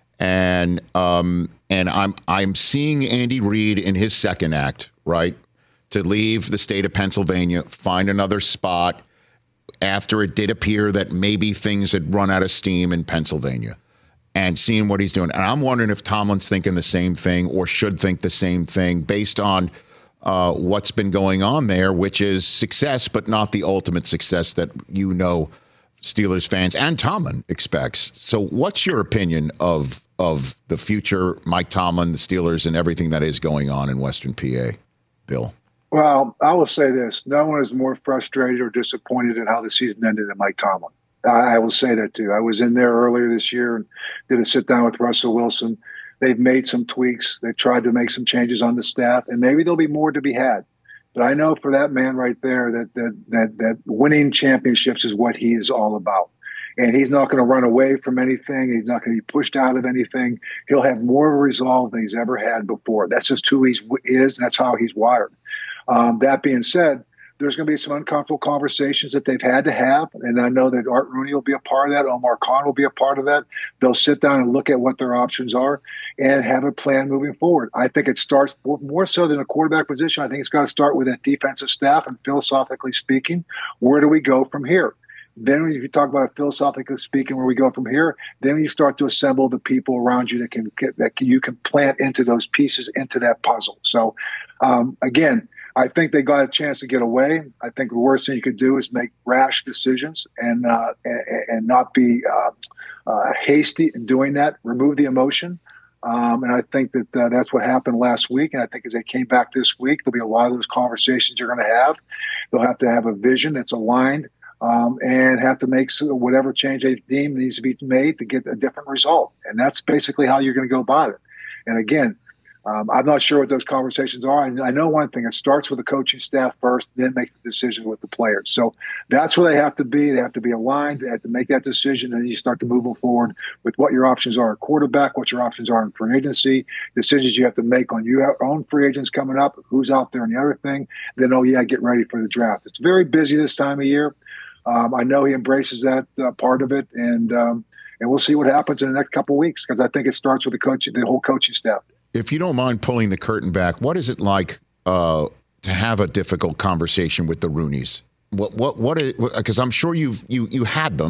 and um, and I'm I'm seeing Andy Reid in his second act, right, to leave the state of Pennsylvania, find another spot, after it did appear that maybe things had run out of steam in Pennsylvania, and seeing what he's doing. And I'm wondering if Tomlin's thinking the same thing or should think the same thing based on uh, what's been going on there, which is success, but not the ultimate success that, you know, Steelers fans and Tomlin expects. So what's your opinion of of the future, Mike Tomlin, the Steelers, and everything that is going on in Western P A, Bill? Well, I will say this. No one is more frustrated or disappointed in how the season ended than Mike Tomlin. I, I will say that, too. I was in there earlier this year and did a sit-down with Russell Wilson. They've made some tweaks. They've tried to make some changes on the staff, and maybe there'll be more to be had. But I know for that man right there that that that, that winning championships is what he is all about. And he's not going to run away from anything. He's not going to be pushed out of anything. He'll have more resolve than he's ever had before. That's just who he is, and that's how he's wired. Um, that being said, there's going to be some uncomfortable conversations that they've had to have. And I know that Art Rooney will be a part of that. Omar Khan will be a part of that. They'll sit down and look at what their options are and have a plan moving forward. I think it starts more so than a quarterback position. I think it's got to start with that defensive staff. And philosophically speaking, where do we go from here? Then if you talk about it philosophically speaking, where we go from here, then you start to assemble the people around you that can get, that you can plant into those pieces into that puzzle. So um, again, I think they got a chance to get away. I think the worst thing you could do is make rash decisions and uh, and, and not be uh, uh, hasty in doing that. Remove the emotion. Um, and I think that uh, that's what happened last week. And I think as they came back this week, there'll be a lot of those conversations you're going to have. They'll have to have a vision that's aligned um, and have to make whatever change they deem needs to be made to get a different result. And that's basically how you're going to go about it. And again, Um, I'm not sure what those conversations are. And I know one thing, it starts with the coaching staff first, then make the decision with the players. So that's where they have to be. They have to be aligned. They have to make that decision, and then you start to move them forward with what your options are at quarterback, what your options are in free agency, decisions you have to make on your own free agents coming up, who's out there and the other thing. Then, oh, yeah, get ready for the draft. It's very busy this time of year. Um, I know he embraces that uh, part of it, and um, and we'll see what happens in the next couple of weeks because I think it starts with the coach, the whole coaching staff. If you don't mind pulling the curtain back, what is it like uh, to have a difficult conversation with the Rooneys? What what what? Because I'm sure you've you you had them.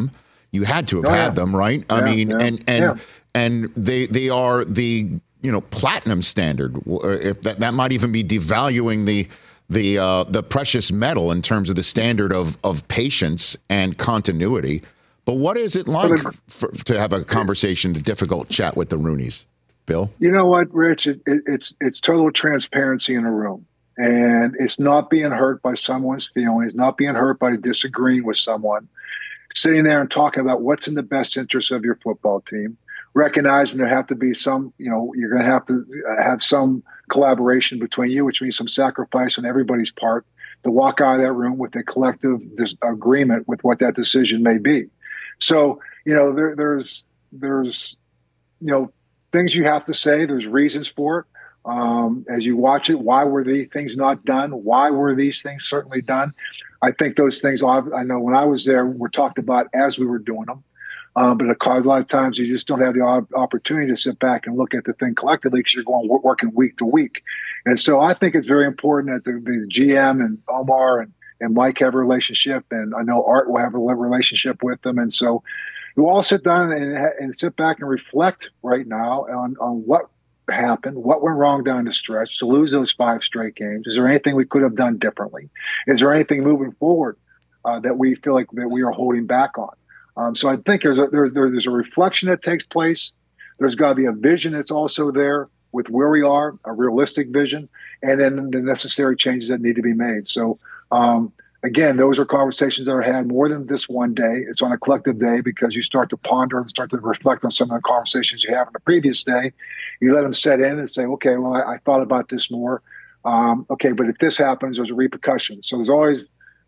You had to have Oh, had yeah. them, right? I Yeah, mean, yeah, and and yeah. and they they are the you know platinum standard. If that that might even be devaluing the the uh, the precious metal in terms of the standard of of patience and continuity. But what is it like for, to have a conversation, a difficult chat with the Rooneys, Bill? You know what, Rich? It, it, it's it's total transparency in a room, and it's not being hurt by someone's feelings, not being hurt by disagreeing with someone. Sitting there and talking about what's in the best interest of your football team, recognizing there have to be some, you know, you're going to have to have some collaboration between you, which means some sacrifice on everybody's part to walk out of that room with a collective dis- agreement with what that decision may be. So, you know, there, there's, there's, you know, things you have to say. There's reasons for it. Um, as you watch it, why were these things not done? Why were these things certainly done? I think those things, I know when I was there, were talked about as we were doing them. Um, but a lot of times you just don't have the opportunity to sit back and look at the thing collectively because you're going working week to week. And so I think it's very important that the, the G M and Omar and and Mike have a relationship, and I know Art will have a relationship with them. And so you all sit down and, and sit back and reflect right now on, on what happened, what went wrong down the stretch to lose those five straight games. Is there anything we could have done differently? Is there anything moving forward uh, that we feel like that we are holding back on? Um, so I think there's a, there's, there's a reflection that takes place. There's got to be a vision that's also there with where we are, a realistic vision, and then the necessary changes that need to be made. So, um, again, those are conversations that are had more than this one day. It's on a collective day because you start to ponder and start to reflect on some of the conversations you have on the previous day. You let them set in and say, okay, well, I, I thought about this more. Um, okay, but if this happens, there's a repercussion. So there's always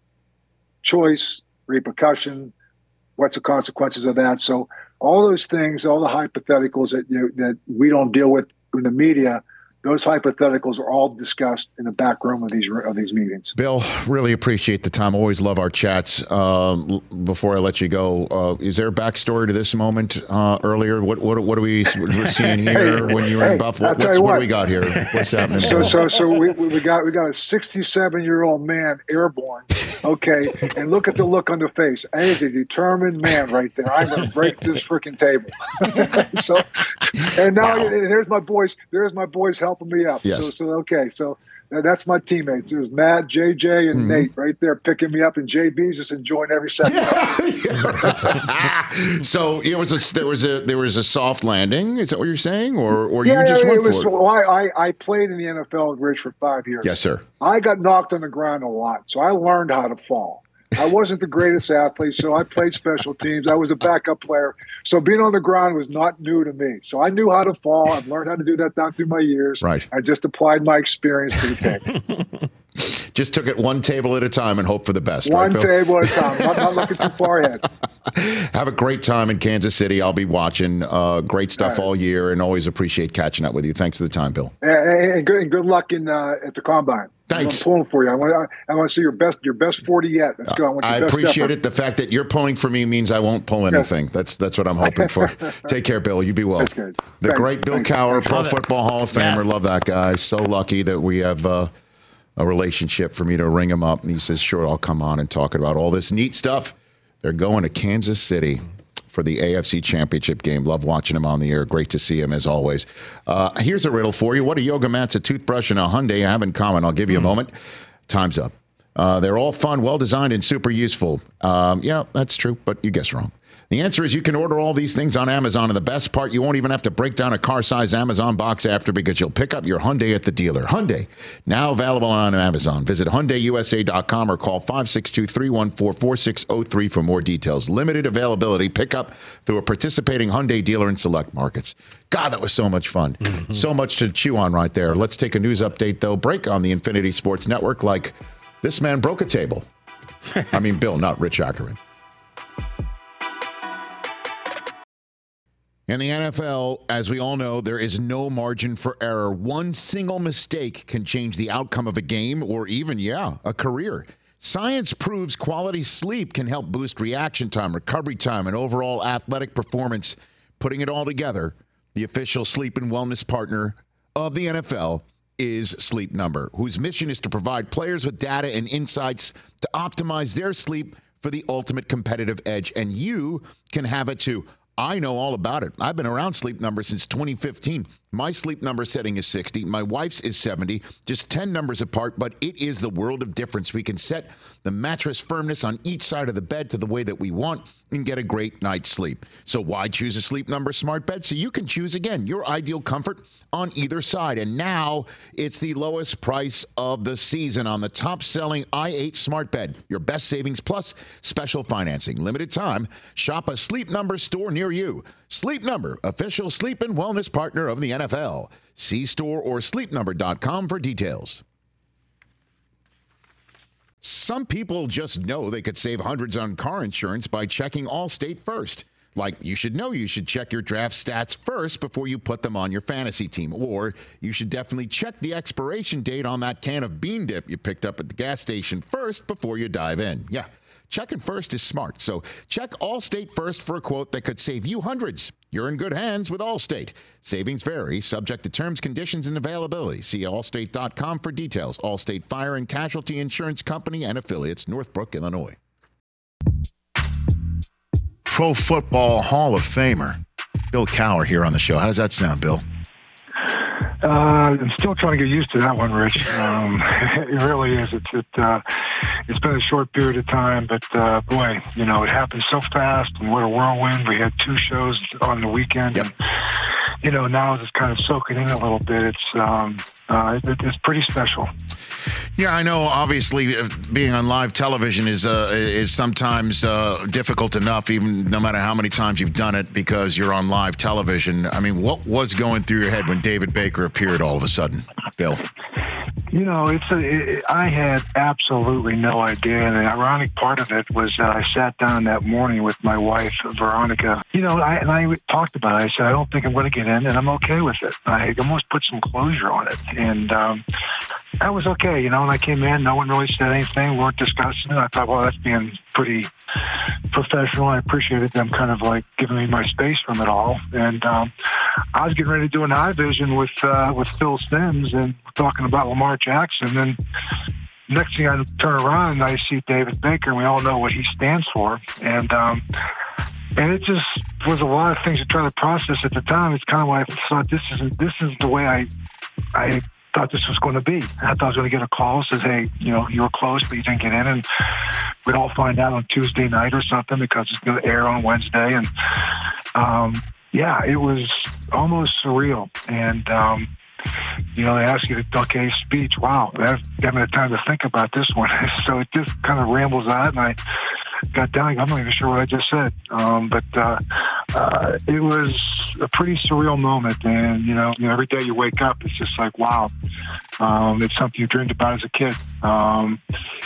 choice, repercussion, what's the consequences of that? So all those things, all the hypotheticals that you know, that we don't deal with in the media, those hypotheticals are all discussed in the back room of these of these meetings. Bill, really appreciate the time. Always love our chats. Um, before I let you go, uh, is there a backstory to this moment uh, earlier? What what what are we we're seeing here hey, when you were hey, in Buffalo? I'll tell What's, you what what. do we got here? What's happening? So so so we, we got we got a sixty-seven year old man airborne. Okay, and look at the look on the face. That is a determined man right there. I'm going to break this freaking table. so, and now wow. and there's my boys. There's my boys helping me up. Yes. So, so okay, so that's my teammates. There's Matt, J J, and mm-hmm. Nate right there picking me up, and J B's just enjoying every second. Yeah. So it was a there was a there was a soft landing. Is that what you're saying, or or yeah, you just yeah, went it was, for it? Well, I, I I played in the N F L at Ridge for five years. Yes, sir. I got knocked on the ground a lot, so I learned how to fall. I wasn't the greatest athlete, so I played special teams. I was a backup player. So being on the ground was not new to me. So I knew how to fall. I've learned how to do that down through my years. Right. I just applied my experience to the table. Just took it one table at a time and hope for the best. One right, table at a time. Not, not looking too far ahead. Have a great time in Kansas City. I'll be watching. Uh, great stuff all, right. all year, and always appreciate catching up with you. Thanks for the time, Bill. And, and, and, good, and good luck in uh, at the Combine. Thanks. I'm pulling for you. I want, I want to see your best, your best forty yet. Let's go. I, want your I best appreciate effort. it. The fact that you're pulling for me means I won't pull anything. Yes. That's that's what I'm hoping for. Take care, Bill. You be well. That's good. The Thanks. great Bill Thanks. Cowher, Thanks. Pro Football Hall of Famer. Yes. Love that guy. So lucky that we have uh, a relationship for me to ring him up. And he says, sure, I'll come on and talk about all this neat stuff. They're going to Kansas City for the A F C Championship game. Love watching him on the air. Great to see him as always. Uh, here's a riddle for you. What do yoga mats, a toothbrush, and a Hyundai have in common? I'll give you mm. a moment. Time's up. Uh, they're all fun, well-designed, and super useful. Um, yeah, that's true, but you guessed wrong. The answer is you can order all these things on Amazon, and the best part, you won't even have to break down a car-size Amazon box after because you'll pick up your Hyundai at the dealer. Hyundai, now available on Amazon. Visit Hyundai U S A dot com or call five six two, three one four, four six zero three for more details. Limited availability. Pick up through a participating Hyundai dealer in select markets. God, that was so much fun. Mm-hmm. So much to chew on right there. Let's take a news update, though. Break on the Infinity Sports Network like this man broke a table. I mean, Bill, not Rich Ackerman. In the N F L, as we all know, there is no margin for error. One single mistake can change the outcome of a game or even, yeah, a career. Science proves quality sleep can help boost reaction time, recovery time, and overall athletic performance. Putting it all together, the official sleep and wellness partner of the N F L is Sleep Number, whose mission is to provide players with data and insights to optimize their sleep for the ultimate competitive edge, and you can have it too. I know all about it. I've been around Sleep Number since twenty fifteen. My sleep number setting is sixty. My wife's is seventy, just ten numbers apart, but it is the world of difference. We can set the mattress firmness on each side of the bed to the way that we want and get a great night's sleep. So why choose a Sleep Number smart bed? So you can choose, again, your ideal comfort on either side. And now it's the lowest price of the season on the top-selling i eight smart bed. Your best savings plus special financing. Limited time. Shop a Sleep Number store near you. Sleep Number, official sleep and wellness partner of the N F L. See store or sleep number dot com for details. Some people just know they could save hundreds on car insurance by checking Allstate first. Like, you should know you should check your draft stats first before you put them on your fantasy team. Or you should definitely check the expiration date on that can of bean dip you picked up at the gas station first before you dive in. Yeah. Checking first is smart, so check Allstate first for a quote that could save you hundreds. You're in good hands with Allstate. Savings vary, subject to terms, conditions, and availability. See allstate dot com for details. Allstate Fire and Casualty Insurance Company and affiliates, Northbrook, Illinois. Pro Football Hall of Famer Bill Cowher here on the show. How does that sound, Bill? Uh, I'm still trying to get used to that one, Rich. Um, it really is. It's it, uh, it's been a short period of time, but uh, boy, you know, it happened so fast, and what a whirlwind. We had two shows on the weekend, yep. and you know, now it's kind of soaking in a little bit. It's um, uh, it, it's pretty special. Yeah, I know. Obviously, uh, being on live television is uh, is sometimes uh, difficult enough, even no matter how many times you've done it, because you're on live television. I mean, what was going through your head when David Baker appeared all of a sudden, Bill? You know, it's a, it, I had absolutely no idea. And the ironic part of it was uh, I sat down that morning with my wife, Veronica. You know, I, and I talked about it. I said, I don't think I'm going to get in, and I'm okay with it. I almost put some closure on it. And um, that was okay. You know, when I came in, no one really said anything. We weren't discussing it. I thought, well, that's being pretty professional. I appreciated them kind of like giving me my space from it all. And um, I was getting ready to do an eye vision with, uh, with Phil Simms and talking about Lamar Jackson. And next thing I turn around and I see David Baker, and we all know what he stands for. And um, and it just was a lot of things to try to process at the time. It's kind of like I thought this isn't this is the way I I thought this was going to be. I thought I was going to get a call that says, hey, you know, you were close, but you didn't get in, and we'd all find out on Tuesday night or something because it's going to air on Wednesday. And um, yeah, it was almost surreal. And um, you know, they ask you to okay speech. Wow, I haven't had time to think about this one. So it just kind of rambles out, and I got down. I'm not even sure what I just said, um, but uh, uh, it was a pretty surreal moment. And you know, you know, every day you wake up, it's just like, wow, um, it's something you dreamed about as a kid, um,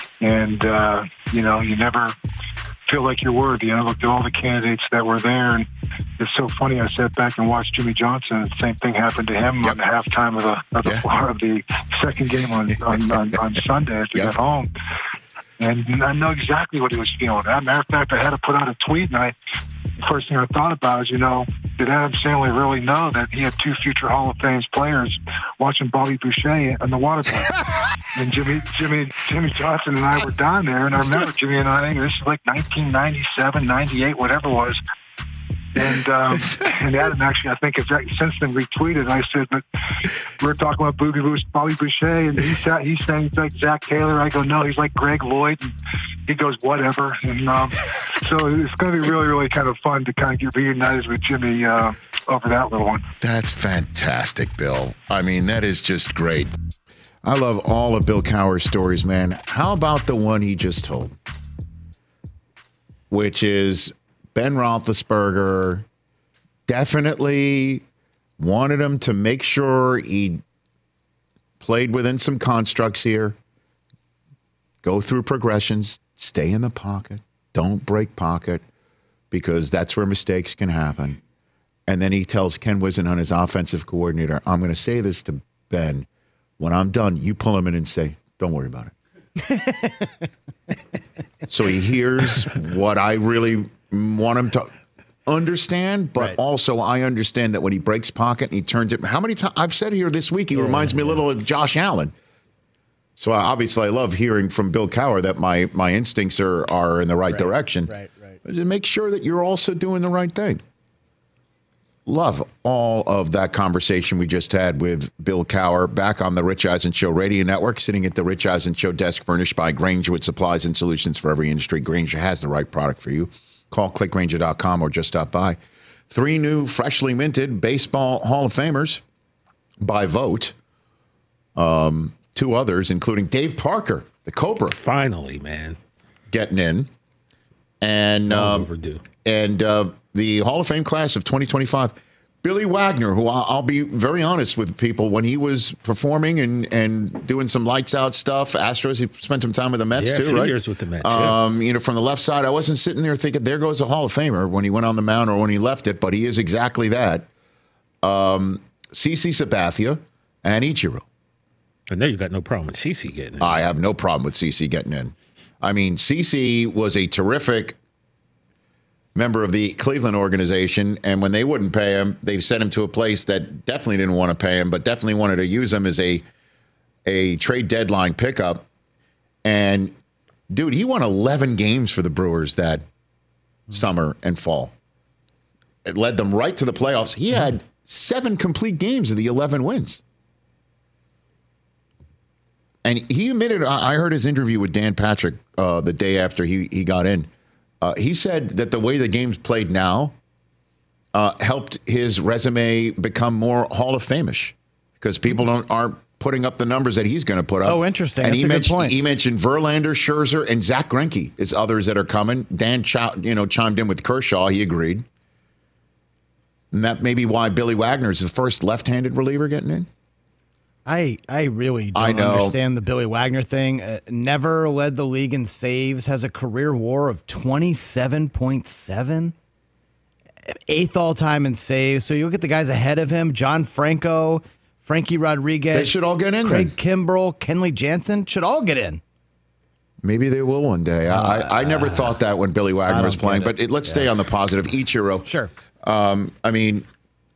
and uh, you know, you never feel like you're worthy. I looked at all the candidates that were there, and it's so funny. I sat back and watched Jimmy Johnson, and the same thing happened to him yep. on the halftime of the of the, yeah. of the second game on on, on, on Sunday as we yep. got home. And I know exactly what he was feeling. As a matter of fact, I had to put out a tweet, and I, the first thing I thought about is, you know, did Adam Sandler really know that he had two future Hall of Fame players watching Bobby Boucher on the water park? And Jimmy, Jimmy, Jimmy Johnson and I were down there, and I remember Jimmy and I, this is like nineteen ninety-seven, ninety-eight, whatever it was. And um, and Adam actually, I think, has since then retweeted. I said, but we we're talking about Boogie Boosh, Bobby Boucher, and he's he's saying he's like Zach Taylor. I go, no, he's like Greg Lloyd. And he goes, whatever. And um, so it's going to be really, really kind of fun to kind of get reunited with Jimmy uh, over that little one. That's fantastic, Bill. I mean, that is just great. I love all of Bill Cowher's stories, man. How about the one he just told, which is Ben Roethlisberger definitely wanted him to make sure he played within some constructs here, go through progressions, stay in the pocket, don't break pocket, because that's where mistakes can happen. And then he tells Ken Whisenhunt, his offensive coordinator, I'm going to say this to Ben. When I'm done, you pull him in and say, don't worry about it. So he hears what I really want him to understand, but right. also I understand that when he breaks pocket and he turns it, how many times I've said here this week, he yeah, reminds me yeah. a little of Josh Allen. So obviously, I love hearing from Bill Cowher that my my instincts are are in the right, Right, direction. right, right. But to make sure that you're also doing the right thing. Love all of that conversation we just had with Bill Cowher back on the Rich Eisen Show Radio Network, sitting at the Rich Eisen Show desk, furnished by Granger with supplies and solutions for every industry. Granger has the right product for you. Call click granger dot com or just stop by. Three new, freshly minted baseball Hall of Famers by vote. Um, two others, including Dave Parker, the Cobra. Finally, man. Getting in. And, Long um, overdue. and uh, the Hall of Fame class of twenty twenty-five, Billy Wagner, who I'll, I'll be very honest with people, when he was performing and, and doing some lights out stuff, Astros, he spent some time with the Mets Yeah, too, a few right? years with the Mets, yeah. Um, you know, from the left side, I wasn't sitting there thinking, there goes a Hall of Famer when he went on the mound or when he left it, but he is exactly that. Um, CeCe Sabathia and Ichiro. I know you got no problem with CeCe getting in. I have no problem with CeCe getting in. I mean, CeCe was a terrific member of the Cleveland organization, and when they wouldn't pay him, they sent him to a place that definitely didn't want to pay him, but definitely wanted to use him as a a trade deadline pickup. And dude, he won eleven games for the Brewers that summer and fall. It led them right to the playoffs. He had seven complete games of the eleven wins. And he admitted, I heard his interview with Dan Patrick uh, the day after he, he got in. Uh, he said that the way the game's played now uh, helped his resume become more Hall of Fame-ish because people don't aren't putting up the numbers that he's going to put up. Oh, interesting. And That's he a good mentioned, point. He mentioned Verlander, Scherzer, and Zach Greinke as others that are coming. Dan ch- you know, chimed in with Kershaw. He agreed. And that may be why Billy Wagner is the first left-handed reliever getting in. I I really don't I know. understand the Billy Wagner thing. Uh, never led the league in saves, has a career WAR of twenty-seven point seven. Eighth all-time in saves. So you look at the guys ahead of him, John Franco, Frankie Rodriguez. They should all get in Craig then. Kimbrell, Kenley Jansen should all get in. Maybe they will one day. I, I, I never thought that when Billy Wagner don't was playing, get it. but it, let's stay on the positive. Ichiro. Sure. Um, I mean,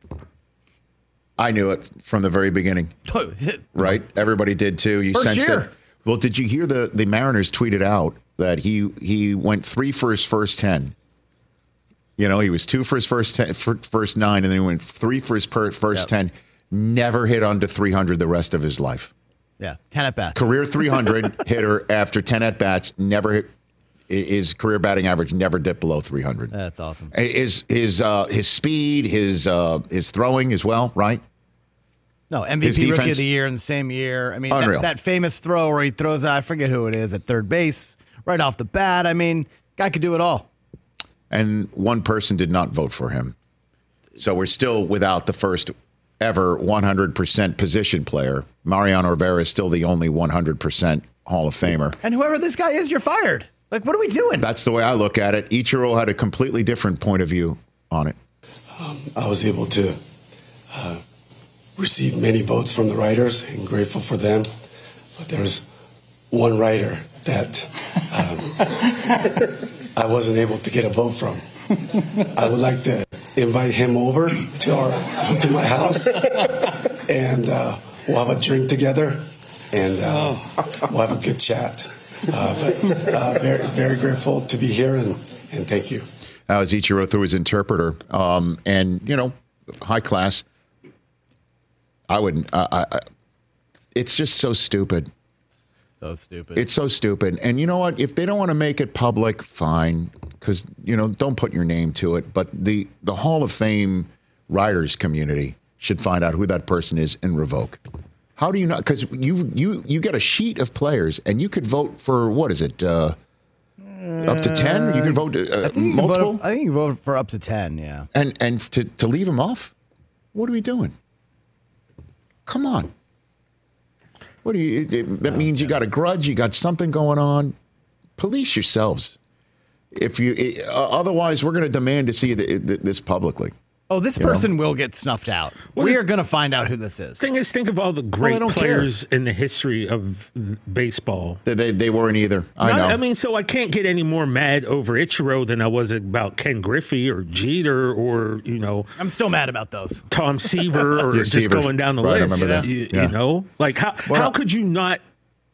I knew it from the very beginning, right? Everybody did too. You First sensed year. it. Well, did you hear the the Mariners tweeted out that he he went three for his first ten? You know, he was two for his first ten, for first nine, and then he went three for his per, first Yep. ten. Never hit under three hundred the rest of his life. Yeah, ten at bats. Career three hundred hitter after ten at bats. Never hit. His career batting average never dipped below three hundred. That's awesome. His his uh, his speed, his uh, his throwing as well, right? No, M V His P Rookie defense- of the Year in the same year. I mean, Unreal. that, that famous throw where he throws out, I forget who it is, at third base, right off the bat. I mean, guy could do it all. And one person did not vote for him. So we're still without the first ever one hundred percent position player. Mariano Rivera is still the only one hundred percent Hall of Famer. And whoever this guy is, you're fired. Like, what are we doing? That's the way I look at it. Ichiro had a completely different point of view on it. Um, I was able to uh, receive many votes from the writers and grateful for them. But there's one writer that um, I wasn't able to get a vote from. I would like to invite him over to our to my house, and uh, we'll have a drink together, and uh, we'll have a good chat. Uh, but uh, very, very grateful to be here, and, and thank you. That was Ichiro through his interpreter. Um, and, you know, high class. I wouldn't. Uh, I, I, it's just so stupid. So stupid. It's so stupid. And you know what? If they don't want to make it public, fine. Because, you know, don't put your name to it. But the, the Hall of Fame writers community should find out who that person is and revoke. How do you not? Because you you you get a sheet of players, and you could vote for, what is it, uh, up to ten? You can vote uh, I think you can multiple? vote, I think you can vote for up to ten, yeah. And and to, to leave them off? What are we doing? Come on. What do you? It, that means you got a grudge. You got something going on. Police yourselves. If you, it, uh, otherwise, we're going to demand to see the, the, this publicly. Oh, this You know? person will get snuffed out. Well, we the- are going to find out who this is. Thing is, think of all the Well, great I don't players in the history of baseball. They they, they weren't either. I Not- know. I mean, so I can't get any more mad over Ichiro than I was about Ken Griffey or Jeter or, you know, I'm still mad about those. Tom Seaver or Yeah, just Seaver. going down the Right, I list. remember that. You, Yeah. you know, like how Well, how could you not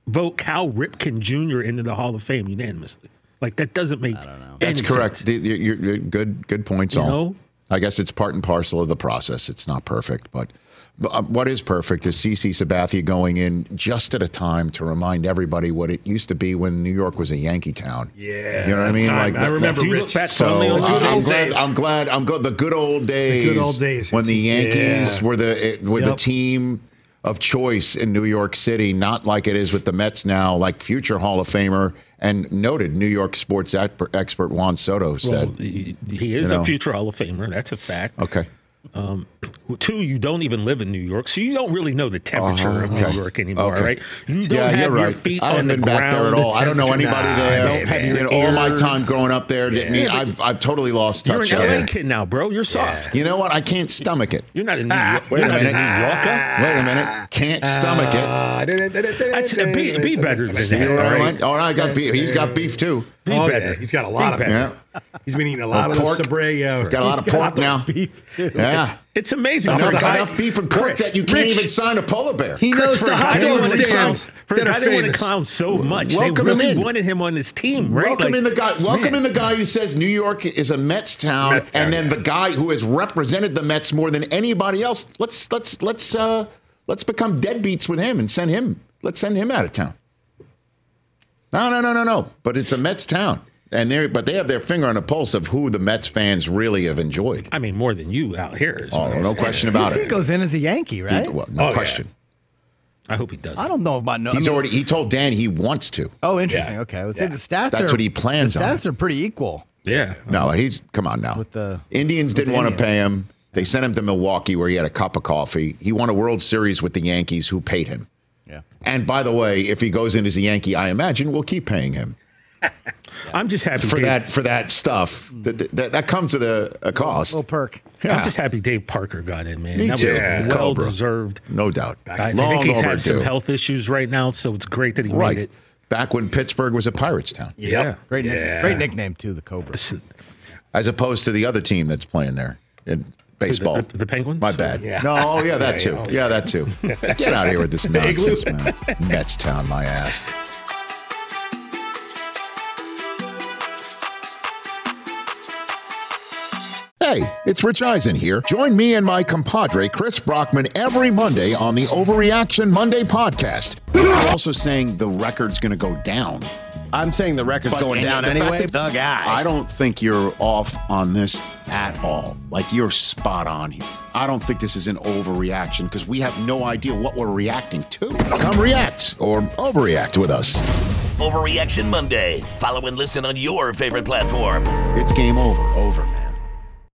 vote Cal Ripken Junior into the Hall of Fame unanimously? Like, that doesn't make That's any correct. sense. The- You're, you're good, good points. You all. know? I guess it's part and parcel of the process. It's not perfect, but, but uh, what is perfect is CeCe Sabathia going in just at a time to remind everybody what it used to be when New York was a Yankee town. Yeah. You know what I mean? I- I remember, Do you Rich. look back So fondly on those I'm days? glad. I'm glad. I'm good. The good old days. good old days. when the Yankees Yeah. were the it- were the Yep. team of choice in New York City, not like it is with the Mets now. Like future Hall of Famer and noted New York sports expert, expert Juan Soto said. Well, he, he is you know. a future Hall of Famer. That's a fact. Okay. Um, two, you don't even live in New York, so you don't really know the temperature Uh-huh, of okay. New York anymore, Okay. right? You don't Yeah, have you're your right. feet I haven't on the been ground. back there at all. I don't know temperature- anybody Nah, there. don't have your In all my ear- time growing up there, that me, Yeah, but- I've I've totally lost You're touch. an of L A it. kid now, bro. You're soft. You know what? I can't stomach it. You're not in New York. Wait You're a not in minute. New Yorker. Wait a minute. Can't stomach it. Ah, That's be, be better than See, that. all all right. right? Oh, I got beef. He's got beef too. Be Oh, better. yeah. He's got a lot Be of it. better. Yeah. He's been eating a lot of pork. the Sabre. Yeah. He's got a lot of pork now. Yeah. It's amazing. Enough, For a guy- enough beef and pork Chris, that you can't Rich. even sign a polar bear. He knows for the a hot guy they dog wanted to clown- stands For a that guy are they want to famous. clown so much, Welcome they him really in. wanted him on this team, right? Welcome Like, in the guy. Welcome man. in the guy who says New York is a Mets town, Mets town, and then yeah. the guy who has represented the Mets more than anybody else. Let's let's let's uh, let's become deadbeats with him and send him. Let's send him out of town. No, no, no, no, no. But it's a Mets town, and they but they have their finger on the pulse of who the Mets fans really have enjoyed. I mean, more than you out here. Is Oh, what I'm no saying. question about CeCe it. goes in as a Yankee, right? He- well, no Oh, yeah. question. I hope he does. I don't know about no. He's I mean- already. He told Dan he wants to. Oh, interesting. Yeah. Okay, I would Yeah. say the stats. That's are, what he plans the on. stats are pretty equal. Yeah. No, he's come on now. With the- Indians with didn't the want to Indians. pay him. They sent him to Milwaukee where he had a cup of coffee. He won a World Series with the Yankees, who paid him. Yeah. And by the way, if he goes in as a Yankee, I imagine we'll keep paying him I'm just happy for Dave, that for that stuff. That that, that comes at a, a cost. Little perk. Yeah. I'm just happy Dave Parker got in, man. Me that too. was Yeah. well Cobra. deserved. No doubt. I Long think he's overdue. had some health issues right now, so it's great that he Right. made it. Back when Pittsburgh was a Pirates town, Yeah. Great, nick- Yeah. great nickname too, the Cobra. as opposed to the other team that's playing there in baseball. The, the Penguins? My bad. Yeah. No, oh yeah, that Yeah, too. yeah. Yeah, that too. Get out of here with this nonsense, man. Mets town, my ass. Hey, it's Rich Eisen here. Join me and my compadre, Chris Brockman, every Monday on the Overreaction Monday podcast. I'm also saying the record's going to go down. I'm saying the record's But- going and down the fact anyway. that- The guy. I don't think you're off on this at all. Like, you're spot on here. I don't think this is an overreaction because we have no idea what we're reacting to. Come react or overreact with us. Overreaction Monday. Follow and listen on your favorite platform. It's game over. Over.